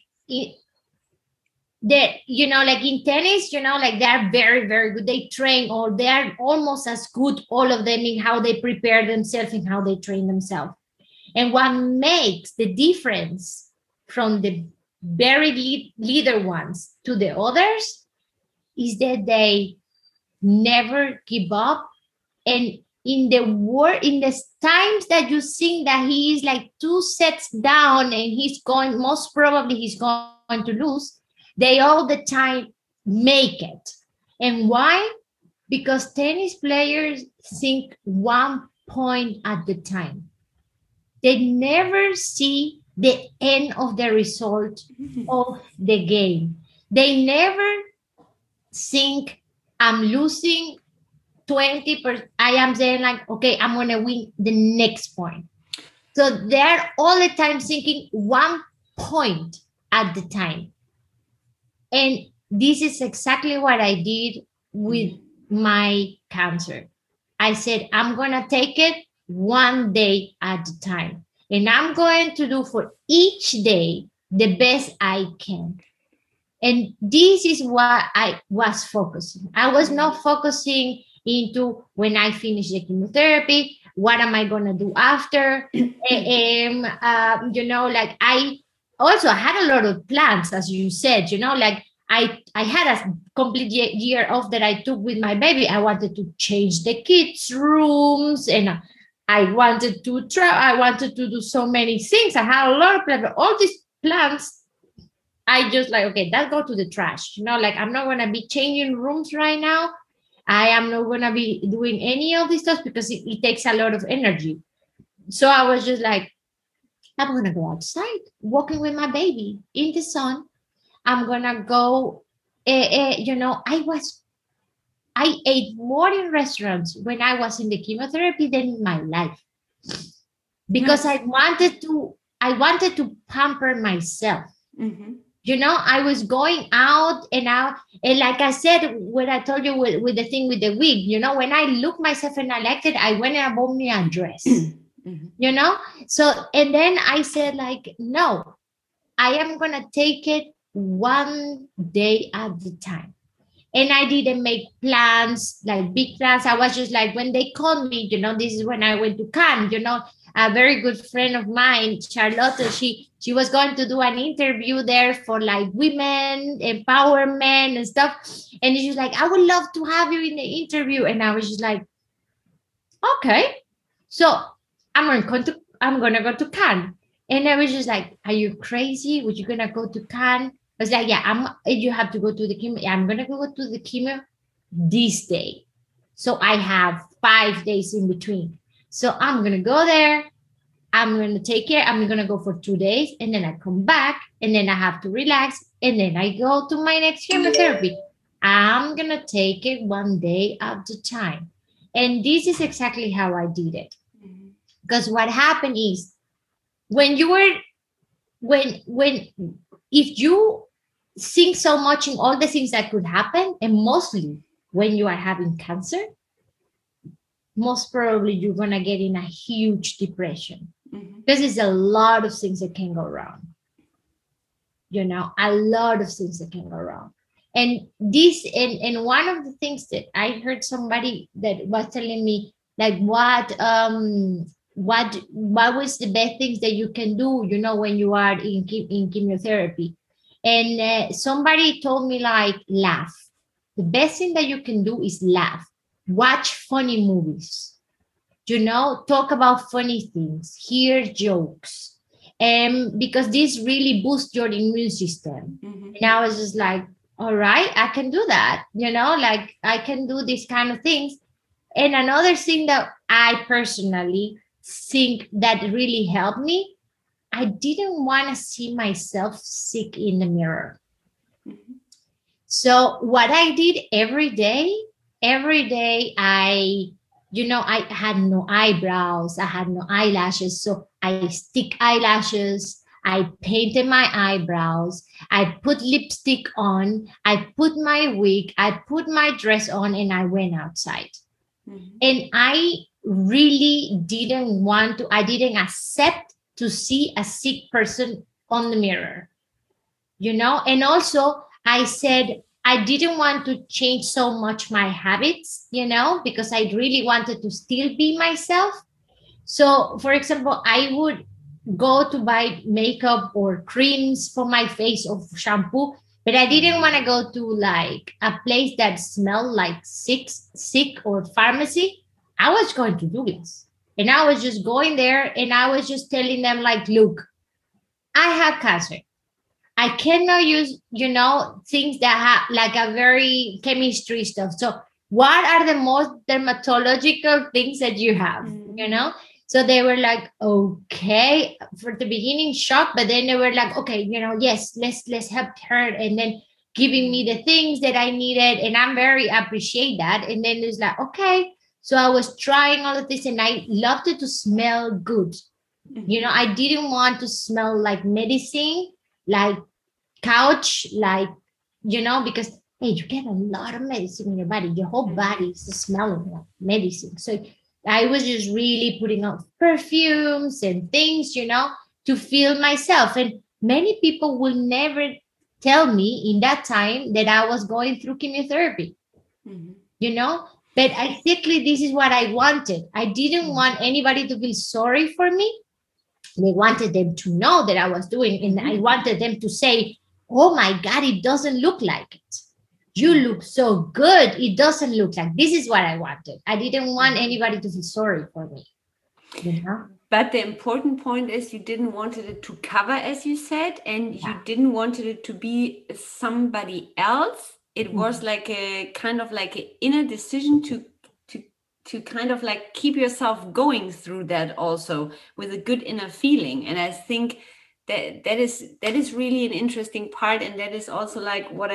S2: like in tennis, like they're very, very good. They train, or they're almost as good, all of them, in how they prepare themselves and how they train themselves. And what makes the difference from the very leader ones to the others is that they never give up. And in the times that you think that he is like 2 sets down and most probably he's going to lose, they all the time make it. And why? Because tennis players think 1 point at the time. They never see the end of the result of the game. They never think, I'm losing 20%. I am saying like, okay, I'm going to win the next point. So they're all the time thinking 1 point at the time. And this is exactly what I did with my cancer. I said, I'm going to take it 1 day at a time. And I'm going to do for each day the best I can. And this is what I was focusing. I was not focusing into when I finish the chemotherapy, what am I going to do after? Like I also had a lot of plans, as you said, like I had a complete year off that I took with my baby. I wanted to change the kids' rooms, and I wanted to try. I wanted to do so many things. I had a lot of plans. All these plans, I just like, okay, that go to the trash. Like I'm not going to be changing rooms right now. I am not going to be doing any of this stuff because it takes a lot of energy. So I was just like, I'm going to go outside, walking with my baby in the sun. I'm going to go, I ate more in restaurants when I was in the chemotherapy than in my life. Because I wanted to pamper myself. Mm-hmm. I was going out and like I said, when I told you with the thing with the wig, when I looked myself and I liked it, I went and bought me a dress, So, and then I said like, no, I am going to take it 1 day at a time. And I didn't make plans, like big plans. I was just like, when they called me, this is when I went to Cannes, a very good friend of mine, Charlotte, she was going to do an interview there for like women empowerment and stuff. And she's like, I would love to have you in the interview. And I was just like, okay. So I'm going to go to Cannes. And I was just like, are you crazy? Were you going to go to Cannes? I was like, yeah, you have to go to the chemo. I'm going to go to the chemo this day. So I have 5 days in between. So I'm going to go there. I'm going to take care. I'm going to go for 2 days. And then I come back. And then I have to relax. And then I go to my next chemotherapy. I'm going to take it 1 day at a time. And this is exactly how I did it. Because what happened is, if you think so much in all the things that could happen, and mostly when you are having cancer, most probably you're going to get in a huge depression. Because there's a lot of things that can go wrong. A lot of things that can go wrong. And this, and one of the things that I heard somebody that was telling me, like, what was the best things that you can do, when you are in chemotherapy. And somebody told me, like, laugh. The best thing that you can do is laugh. Watch funny movies, talk about funny things, hear jokes. Because this really boosts your immune system.
S1: Mm-hmm.
S2: And I was just like, all right, I can do that, like I can do these kind of things. And another thing that I personally think that really helped me, I didn't want to see myself sick in the mirror.
S1: Mm-hmm.
S2: So what I did every day, I had no eyebrows, I had no eyelashes. So I stick eyelashes, I painted my eyebrows, I put lipstick on, I put my wig, I put my dress on, and I went outside. Mm-hmm. And I really I didn't accept to see a sick person on the mirror, and also I said, I didn't want to change so much my habits, because I really wanted to still be myself. So, for example, I would go to buy makeup or creams for my face or shampoo, but I didn't want to go to like a place that smelled like sick or pharmacy. I was going to Douglas, and I was just going there, and I was just telling them, like, look, I have cancer. I cannot use, things that have like a very chemistry stuff. So what are the most dermatological things that you have, So they were like, okay, for the beginning shock, but then they were like, okay, yes, let's help her. And then giving me the things that I needed. And I'm very appreciate that. And then it's like, okay. So I was trying all of this, and I loved it to smell good.
S1: Mm-hmm.
S2: I didn't want to smell like medicine, like couch, like, because hey, you get a lot of medicine in your body. Your whole body is smelling like medicine. So I was just really putting on perfumes and things, to feel myself. And many people will never tell me in that time that I was going through chemotherapy, But exactly this is what I wanted. I didn't want anybody to feel sorry for me. They wanted them to know that I was doing, and I wanted them to say, oh my God, it doesn't look like it. You look so good. It doesn't look like. This is what I wanted. I didn't want anybody to feel sorry for me.
S1: But the important point is you didn't want it to cover, as you said, and you didn't want it to be somebody else. It was like a kind of like an inner decision to kind of like keep yourself going through that also with a good inner feeling. And I think that is really an interesting part. And that is also like what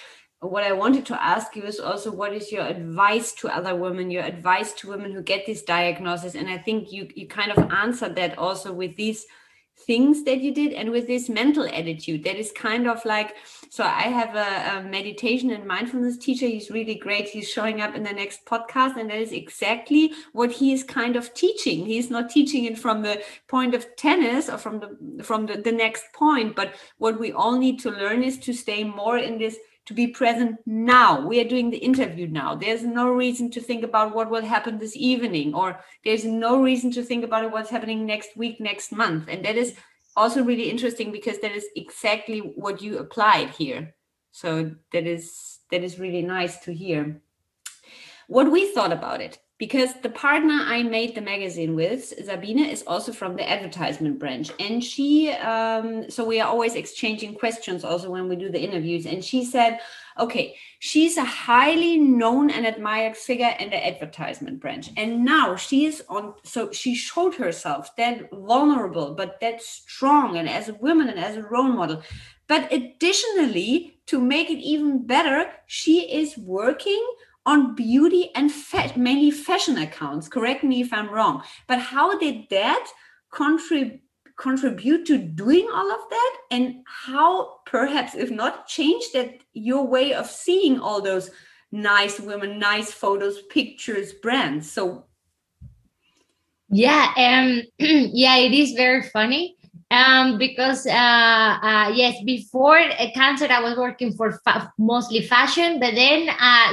S1: I wanted to ask you is also, what is your advice to other women, your advice to women who get this diagnosis? And I think you kind of answered that also with these things that you did and with this mental attitude that is kind of like, so I have a meditation and mindfulness teacher. He's really great. He's showing up in the next podcast, and that is exactly what he is kind of teaching. He's not teaching it from the point of tennis or from the next point, but what we all need to learn is to stay more in this, to be present now. We are doing the interview now. There's no reason to think about what will happen this evening, or there's no reason to think about what's happening next week, next month. And that is also really interesting, because that is exactly what you applied here. So that is really nice to hear. What we thought about it, because the partner I made the magazine with, Sabine, is also from the advertisement branch. And she, so we are always exchanging questions also when we do the interviews. And she said, okay, she's a highly known and admired figure in the advertisement branch. And now she is on, so she showed herself that vulnerable, but that strong, and as a woman and as a role model. But additionally, to make it even better, she is working on beauty and mainly fashion accounts. Correct me if I'm wrong. But how did that contribute to doing all of that? And how, perhaps, if not, change that your way of seeing all those nice women, nice photos, pictures, brands? So
S2: yeah, yeah, it is very funny. Because yes, before cancer I was working for mostly fashion, but then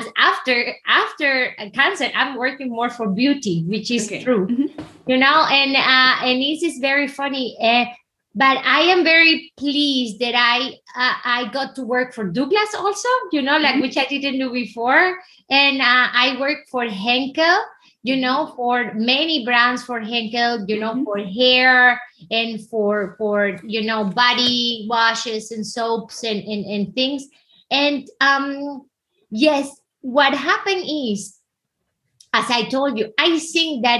S2: after cancer I'm working more for beauty, which is true. And this is very funny, but I am very pleased that I got to work for Douglas also, like which I didn't do before. And I worked for Henkel, for many brands, for Henkel, for hair and for body washes and soaps and things. And yes, what happened is, as I told you, I think that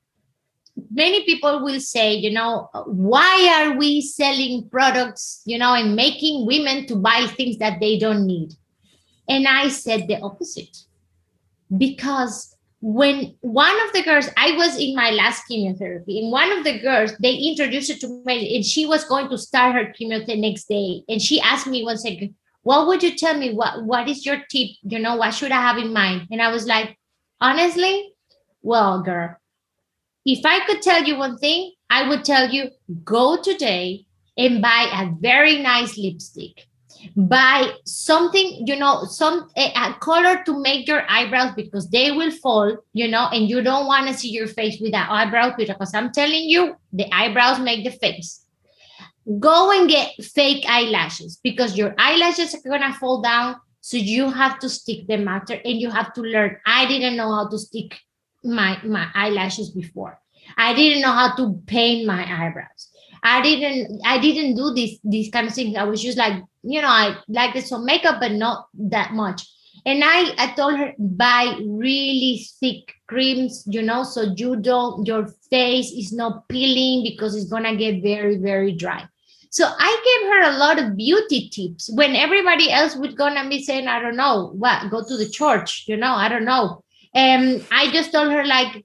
S2: many people will say, why are we selling products, and making women to buy things that they don't need? And I said the opposite. Because when one of the girls, I was in my last chemotherapy, and one of the girls, they introduced it to me, and she was going to start her chemotherapy the next day. And she asked me one second, what would you tell me? What is your tip? What should I have in mind? And I was like, honestly, well, girl, if I could tell you one thing, I would tell you, go today and buy a very nice lipstick. Buy something, a color to make your eyebrows, because they will fall, and you don't want to see your face with that eyebrow, because I'm telling you, the eyebrows make the face. Go and get fake eyelashes, because your eyelashes are going to fall down. So you have to stick them after, and you have to learn. I didn't know how to stick my eyelashes before. I didn't know how to paint my eyebrows. I didn't do these kind of things. I was just like, I liked some makeup, but not that much. And I told her, buy really thick creams, so your face is not peeling, because it's gonna get very, very dry. So I gave her a lot of beauty tips when everybody else would gonna be saying, I don't know what, go to the church, I don't know. And I just told her, like,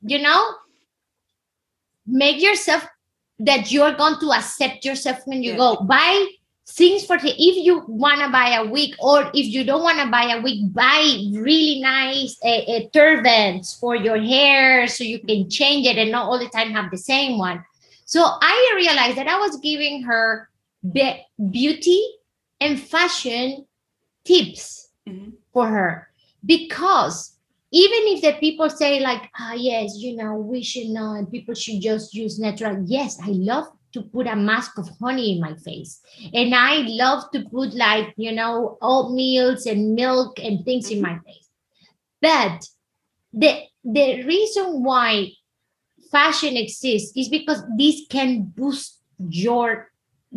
S2: make yourself that you're going to accept yourself when you go. Buy things for if you want to buy a wig, or if you don't want to buy a wig, buy really nice turbans for your hair, so you can change it and not all the time have the same one. So I realized that I was giving her beauty and fashion tips for her, because even if the people say like, yes, we should know, and people should just use natural. Yes, I love to put a mask of honey in my face. And I love to put like, oatmeals and milk and things in my face. But the reason why fashion exists is because this can boost your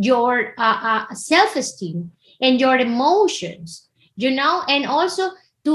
S2: self-esteem and your emotions, and also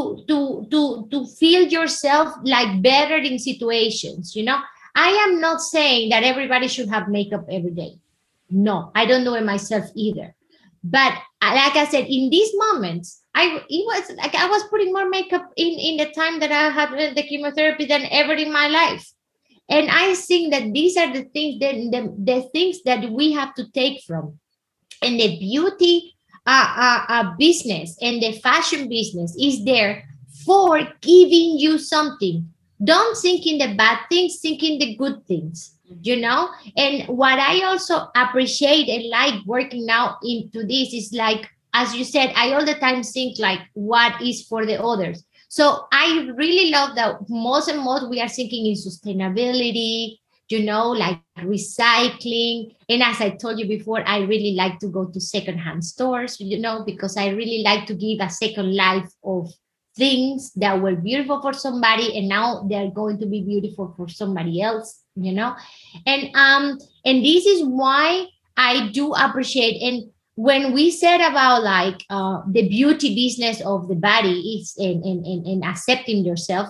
S2: to feel yourself like better in situations. I am not saying that everybody should have makeup every day. No, I don't do it myself either. But like I said, in these moments, I was putting more makeup in the time that I had the chemotherapy than ever in my life. And I think that these are the things that the things that we have to take from. And the beauty business and the fashion business is there for giving you something. Don't think in the bad things, think in the good things, And what I also appreciate and like working now into this is, like, as you said, I all the time think like, what is for the others? So I really love that most and most we are thinking in sustainability, like recycling. And as I told you before, I really like to go to secondhand stores, because I really like to give a second life of things that were beautiful for somebody, and now they're going to be beautiful for somebody else, And this is why I do appreciate. And when we said about like the beauty business of the body is in accepting yourself,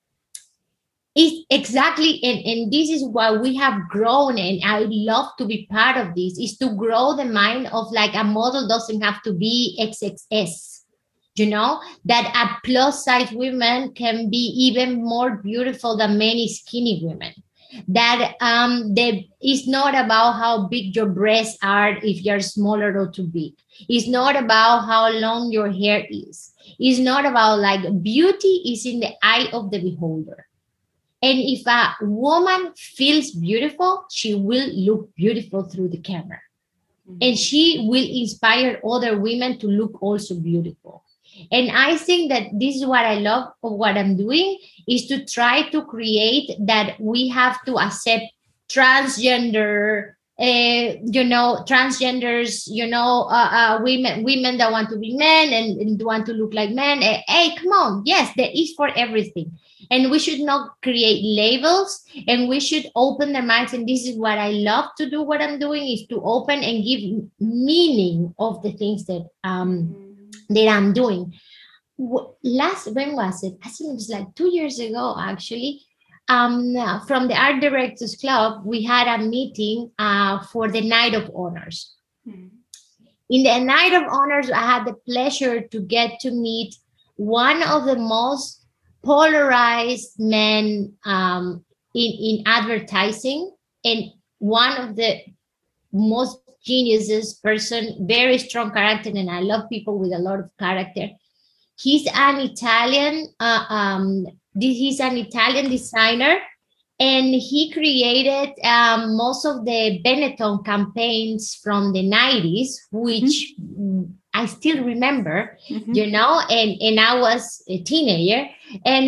S2: it's exactly, and this is why we have grown, and I love to be part of this, is to grow the mind of like a model doesn't have to be XXS, that a plus size woman can be even more beautiful than many skinny women. That it's not about how big your breasts are, if you're smaller or too big. It's not about how long your hair is. It's not about, like, beauty is in the eye of the beholder. And if a woman feels beautiful, she will look beautiful through the camera. and she will inspire other women to look also beautiful. And I think that this is what I love of what I'm doing, is to try to create that we have to accept transgender, transgenders, women that want to be men and want to look like men. Hey, come on. Yes, there is for everything. And we should not create labels, and we should open their minds. And this is what I love to do. What I'm doing is to open and give meaning of the things that I'm doing. When was it? I think it was like 2 years ago, actually. From the Art Directors Club, we had a meeting for the Night of Honors. In the Night of Honors, I had the pleasure to get to meet one of the most polarized men in advertising, and one of the most geniuses person, very strong character, and I love people with a lot of character. He's an Italian. He's an Italian designer, and he created most of the Benetton campaigns from the 90s, which I still remember, and I was a teenager, and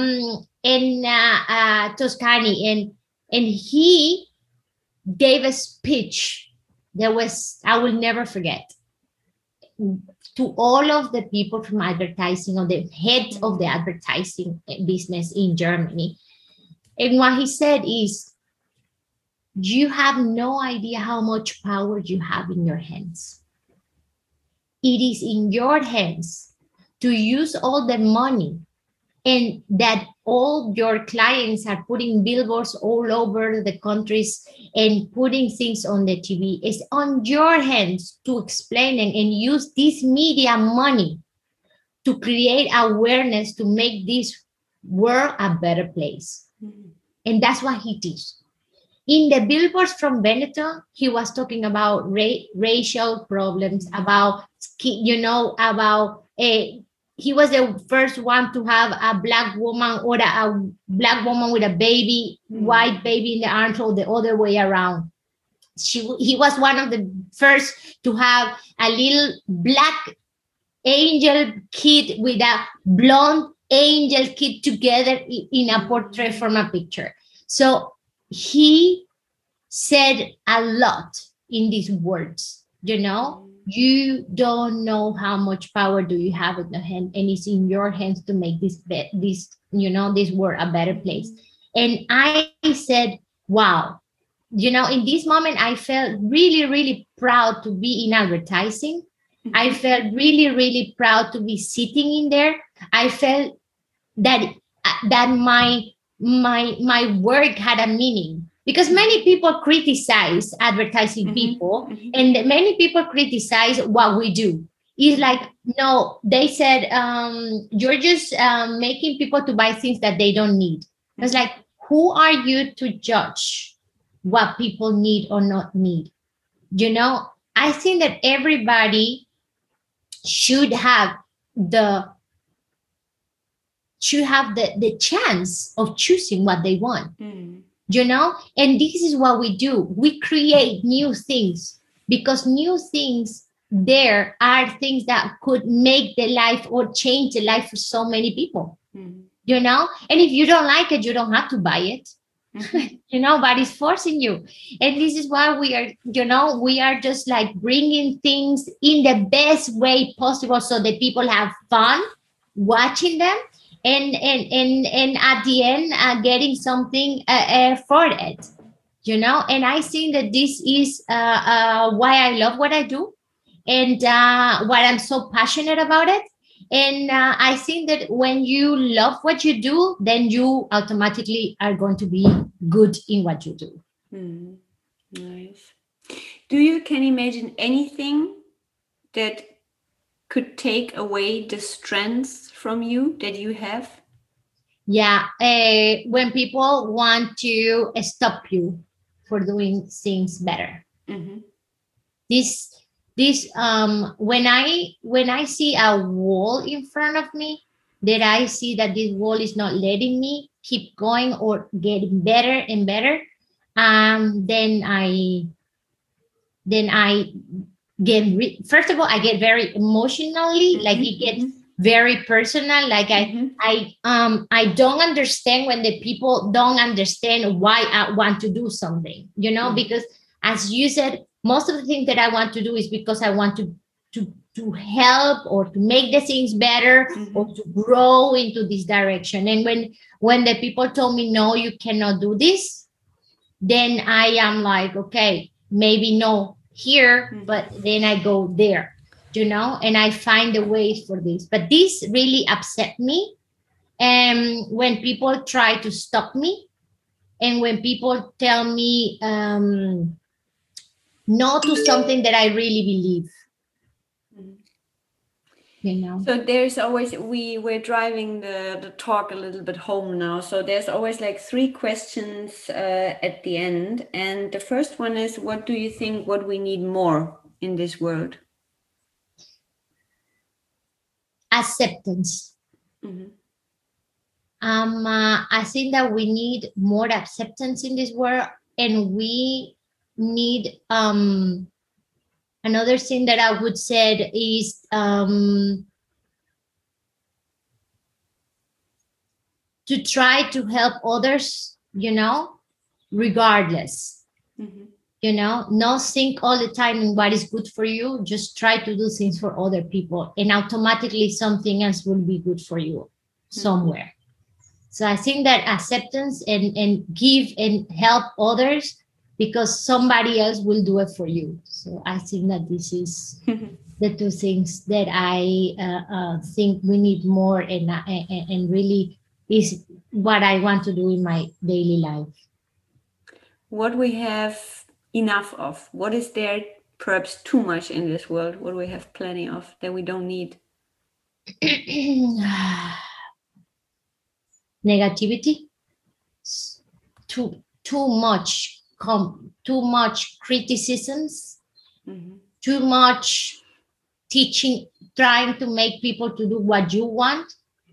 S2: Toscani, and he gave a speech that was, I will never forget, to all of the people from advertising, or the heads of the advertising business in Germany. And what he said is, you have no idea how much power you have in your hands. It is in your hands to use all the money, and that all your clients are putting billboards all over the countries and putting things on the TV. It's on your hands to explain and use this media money to create awareness, to make this world a better place. And that's what he did. In the billboards from Benetton, he was talking about racial problems, about, he was the first one to have a black woman, or a black woman with a baby, white baby in the arms, or the other way around. He was one of the first to have a little black angel kid with a blonde angel kid together in a portrait from a picture. So he said a lot in these words, you don't know how much power do you have in the hand, and it's in your hands to make this world a better place. And I said, wow, in this moment, I felt really, really proud to be in advertising. I felt really, really proud to be sitting in there. I felt that my work had a meaning. Because many people criticize advertising people, and many people criticize what we do. It's like, no, they said, you're just making people to buy things that they don't need. It's like, who are you to judge what people need or not need? I think that everybody should have the chance of choosing what they want. And this is what we do. We create new things, because new things there are things that could make the life or change the life for so many people, and if you don't like it, you don't have to buy it. But it's forcing you. And this is why we are just like bringing things in the best way possible, so that people have fun watching them, and at the end getting something for it, and I think that this is why I love what I do, and why I'm so passionate about it. And I think that when you love what you do, then you automatically are going to be good in what you do.
S1: Nice. Do you can imagine anything that could take away the strengths from you that you have?
S2: Yeah. When people want to stop you for doing things better. This when I see a wall in front of me, that I see that this wall is not letting me keep going or getting better and better, then I then I get first of all, I get very emotionally, like it gets very personal. Like I don't understand when the people don't understand why I want to do something, because as you said, most of the things that I want to do is because I want to help or to make the things better or to grow into this direction. And when the people told me, no, you cannot do this, then I am like, okay, maybe no here, but then I go there, and I find a way for this. But this really upset me. And when people try to stop me, and when people tell me no to something that I really believe.
S1: So there's always, we're driving the talk a little bit home now. So there's always like 3 questions at the end. And the first one is, what do you think what we need more in this world?
S2: Acceptance. I think that we need more acceptance in this world, and we need another thing that I would say is to try to help others, regardless. Not think all the time in what is good for you. Just try to do things for other people, and automatically something else will be good for you somewhere. So I think that acceptance and give and help others, because somebody else will do it for you. So I think that this is the 2 things that I think we need more, and really is what I want to do in my daily life.
S1: What we have enough of? What is there perhaps too much in this world? What we have plenty of that we don't need?
S2: Negativity, too much criticisms, too much teaching, trying to make people to do what you want.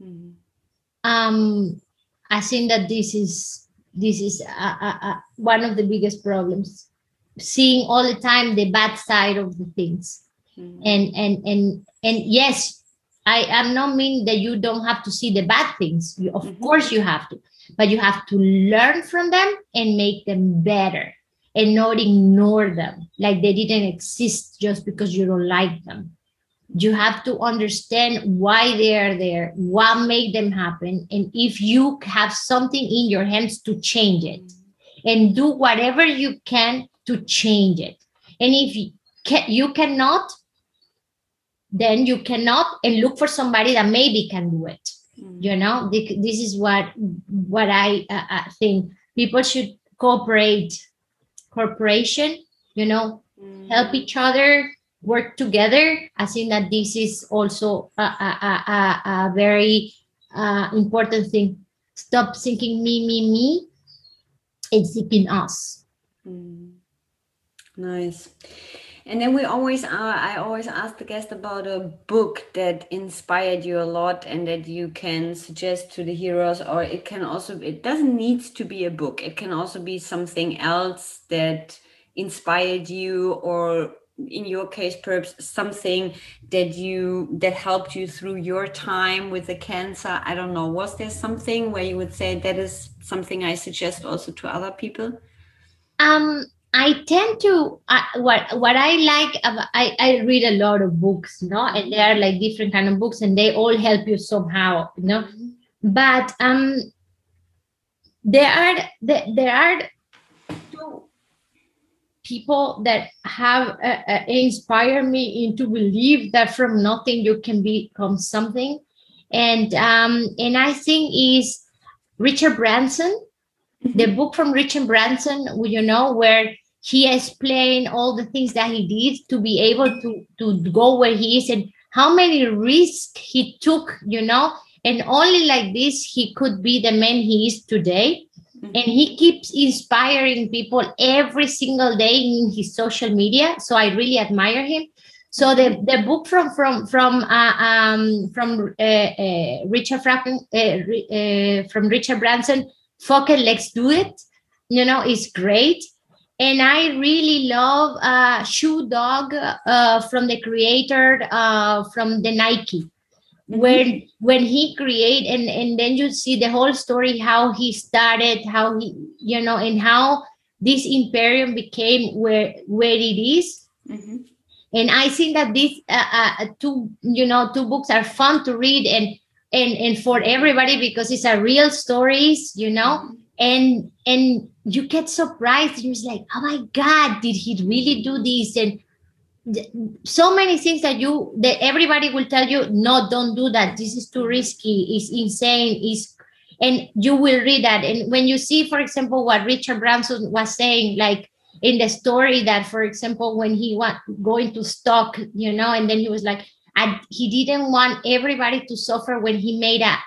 S2: I think that this is one of the biggest problems, seeing all the time the bad side of the things. And yes, I am not mean that you don't have to see the bad things. Of course you have to, but you have to learn from them and make them better, and not ignore them like they didn't exist just because you don't like them. You have to understand why they are there, what made them happen, and if you have something in your hands to change it, and do whatever you can to change it. And if you cannot, then you cannot, and look for somebody that maybe can do it. This is what I think. People should cooperation, help each other, work together. I think that this is also a very important thing. Stop thinking me, and thinking us.
S1: Nice. And then I always ask the guest about a book that inspired you a lot and that you can suggest to the heroes. Or it doesn't need to be a book. It can also be something else that inspired you, or in your case, perhaps something that helped you through your time with the cancer. I don't know. Was there something where you would say that is something I suggest also to other people?
S2: I tend to what I like. I read a lot of books, and there are like different kind of books, and they all help you somehow, But there are 2 people that have inspired me into believe that from nothing you can become something, and I think is Richard Branson. The book from Richard Branson, where he explained all the things that he did to be able to go where he is, and how many risks he took, and only like this he could be the man he is today. And he keeps inspiring people every single day in his social media. So I really admire him. So the book from Richard Branson, Fuck It, Let's Do It, is great. And I really love Shoe Dog from the creator from the Nike, when he create, and then you see the whole story, how he started, how he, and how this imperium became where it is. And I think that these two books are fun to read, and for everybody, because it's a real stories, and you get surprised. You're like, oh my God, did he really do this? And so many things that everybody will tell you, no, don't do that, this is too risky, it's insane, and you will read that. And when you see, for example, what Richard Branson was saying, like in the story, that, for example, when he was going to stock, and then he was like, he didn't want everybody to suffer when he made a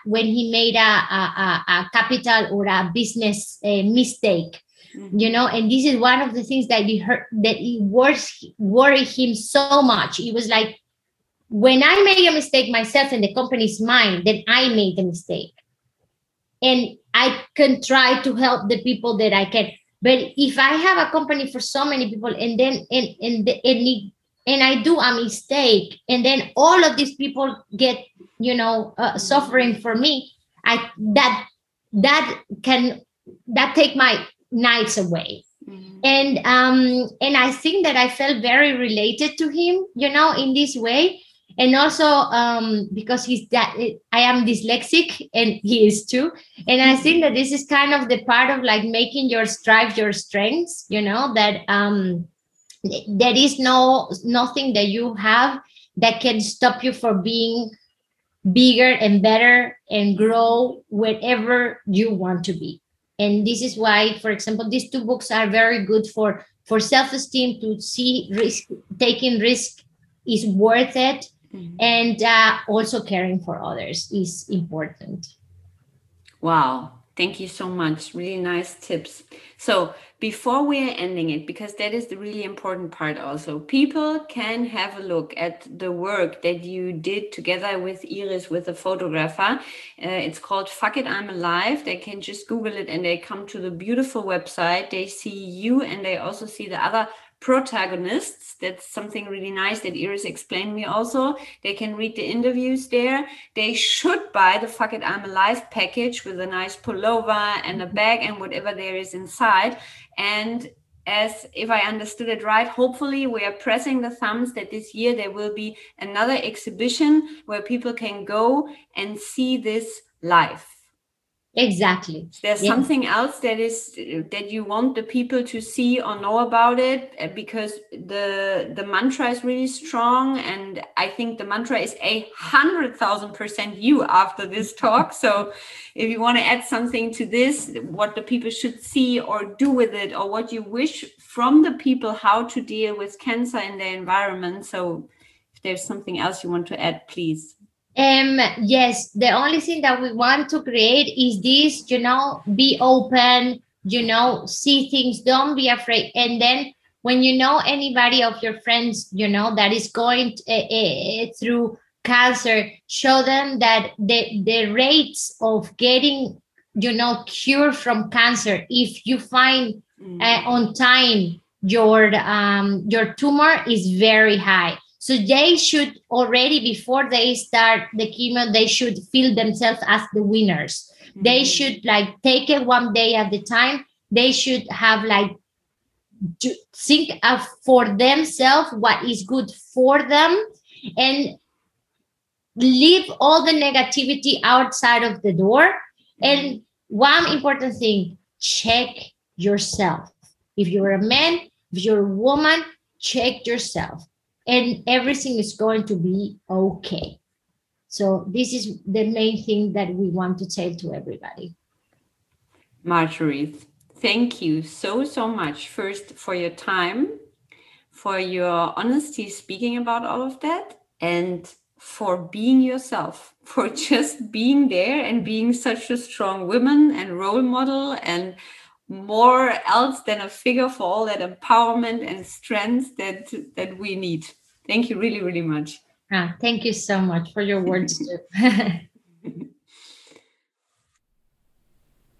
S2: capital or a business mistake. And this is one of the things that worried him so much. It was like, when I make a mistake myself and the company is mine, then I made the mistake, and I can try to help the people that I can. But if I have a company for so many people, and then and I do a mistake, and then all of these people get suffering for me, that take my nights away. And I think that I felt very related to him, in this way. And also because I am dyslexic, and he is too. And I think that this is kind of the part of like making your strive your strengths, that there is nothing that you have that can stop you from being bigger and better and grow wherever you want to be. And this is why, for example, these two books are very good for self-esteem, to see taking risk is worth it. And also caring for others is important.
S1: Wow. Thank you so much. Really nice tips. So before we are ending it, because that is the really important part also, people can have a look at the work that you did together with Iris, with a photographer. It's called Fuck It, I'm Alive. They can just Google it and they come to the beautiful website. They see you and they also see the other protagonists. That's something really nice that Iris explained me also. They can read the interviews there. They should buy the Fuck It, I'm Alive package with a nice pullover and a bag and whatever there is inside. And as if I understood it right, hopefully we are pressing the thumbs that this year there will be another exhibition where people can go and see this live.
S2: Exactly.
S1: There's something else that you want the people to see or know about it, because the mantra is really strong, and I think the mantra is 100,000% you after this talk. So if you want to add something to this, what the people should see or do with it, or what you wish from the people how to deal with cancer in their environment. So if there's something else you want to add, please.
S2: Yes, the only thing that we want to create is this, be open, see things, don't be afraid. And then when anybody of your friends, that is going through cancer, show them that the rates of getting, cured from cancer, if you find on time your tumor, is very high. So they should already, before they start the chemo, they should feel themselves as the winners. They should take it one day at a time. They should have to think of for themselves what is good for them, and leave all the negativity outside of the door. And one important thing, check yourself. If you're a man, if you're a woman, check yourself. And everything is going to be okay. So this is the main thing that we want to tell to everybody.
S1: Marjorie, thank you so much. First, for your time, for your honesty speaking about all of that, and for being yourself, for just being there and being such a strong woman and role model, and more else than a figure for all that empowerment and strength that we need. Thank you really, really much.
S2: Thank you so much for your words too.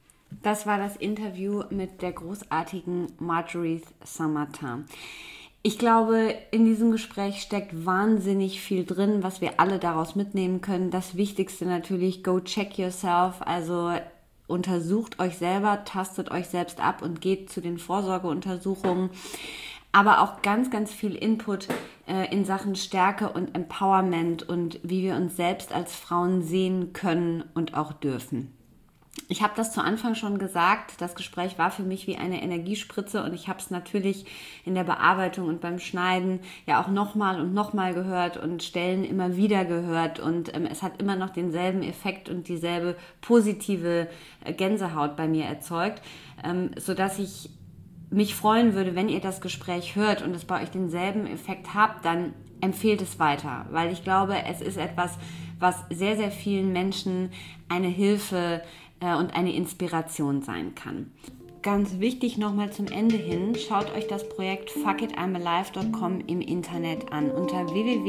S1: Das war das Interview mit der großartigen Marjorie Saint-Martin. Ich glaube, in diesem Gespräch steckt wahnsinnig viel drin, was wir alle daraus mitnehmen können. Das Wichtigste natürlich, go check yourself, also untersucht euch selber, tastet euch selbst ab und geht zu den Vorsorgeuntersuchungen. Aber auch ganz, ganz viel Input in Sachen Stärke und Empowerment und wie wir uns selbst als Frauen sehen können und auch dürfen. Ich habe das zu Anfang schon gesagt, das Gespräch war für mich wie eine Energiespritze und ich habe es natürlich in der Bearbeitung und beim Schneiden ja auch nochmal und nochmal gehört und Stellen immer wieder gehört und es hat immer noch denselben Effekt und dieselbe positive Gänsehaut bei mir erzeugt, sodass ich mich freuen würde, wenn ihr das Gespräch hört und es bei euch denselben Effekt habt, dann empfehlt es weiter, weil ich glaube, es ist etwas, was sehr, sehr vielen Menschen eine Hilfe und eine Inspiration sein kann. Ganz wichtig nochmal zum Ende hin, schaut euch das Projekt fuckitI'malive.com im Internet an. Unter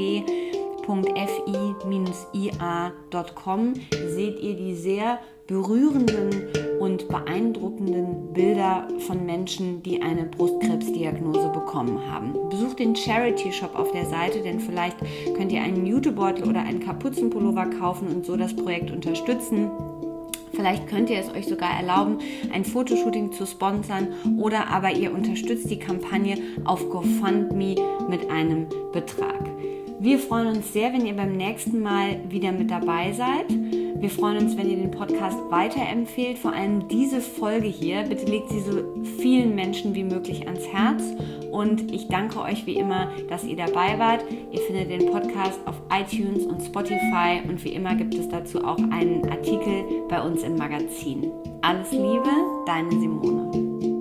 S1: www.fi-ia.com seht ihr die sehr berührenden und beeindruckenden Bilder von Menschen, die eine Brustkrebsdiagnose bekommen haben. Besucht den Charity-Shop auf der Seite, denn vielleicht könnt ihr einen Jutebeutel oder einen Kapuzenpullover kaufen und so das Projekt unterstützen. Vielleicht könnt ihr es euch sogar erlauben, ein Fotoshooting zu sponsern oder aber ihr unterstützt die Kampagne auf GoFundMe mit einem Betrag. Wir freuen uns sehr, wenn ihr beim nächsten Mal wieder mit dabei seid. Wir freuen uns, wenn ihr den Podcast weiterempfehlt, vor allem diese Folge hier. Bitte legt sie so vielen Menschen wie möglich ans Herz. Und ich danke euch wie immer, dass ihr dabei wart. Ihr findet den Podcast auf iTunes und Spotify und wie immer gibt es dazu auch einen Artikel bei uns im Magazin. Alles Liebe, deine Simone.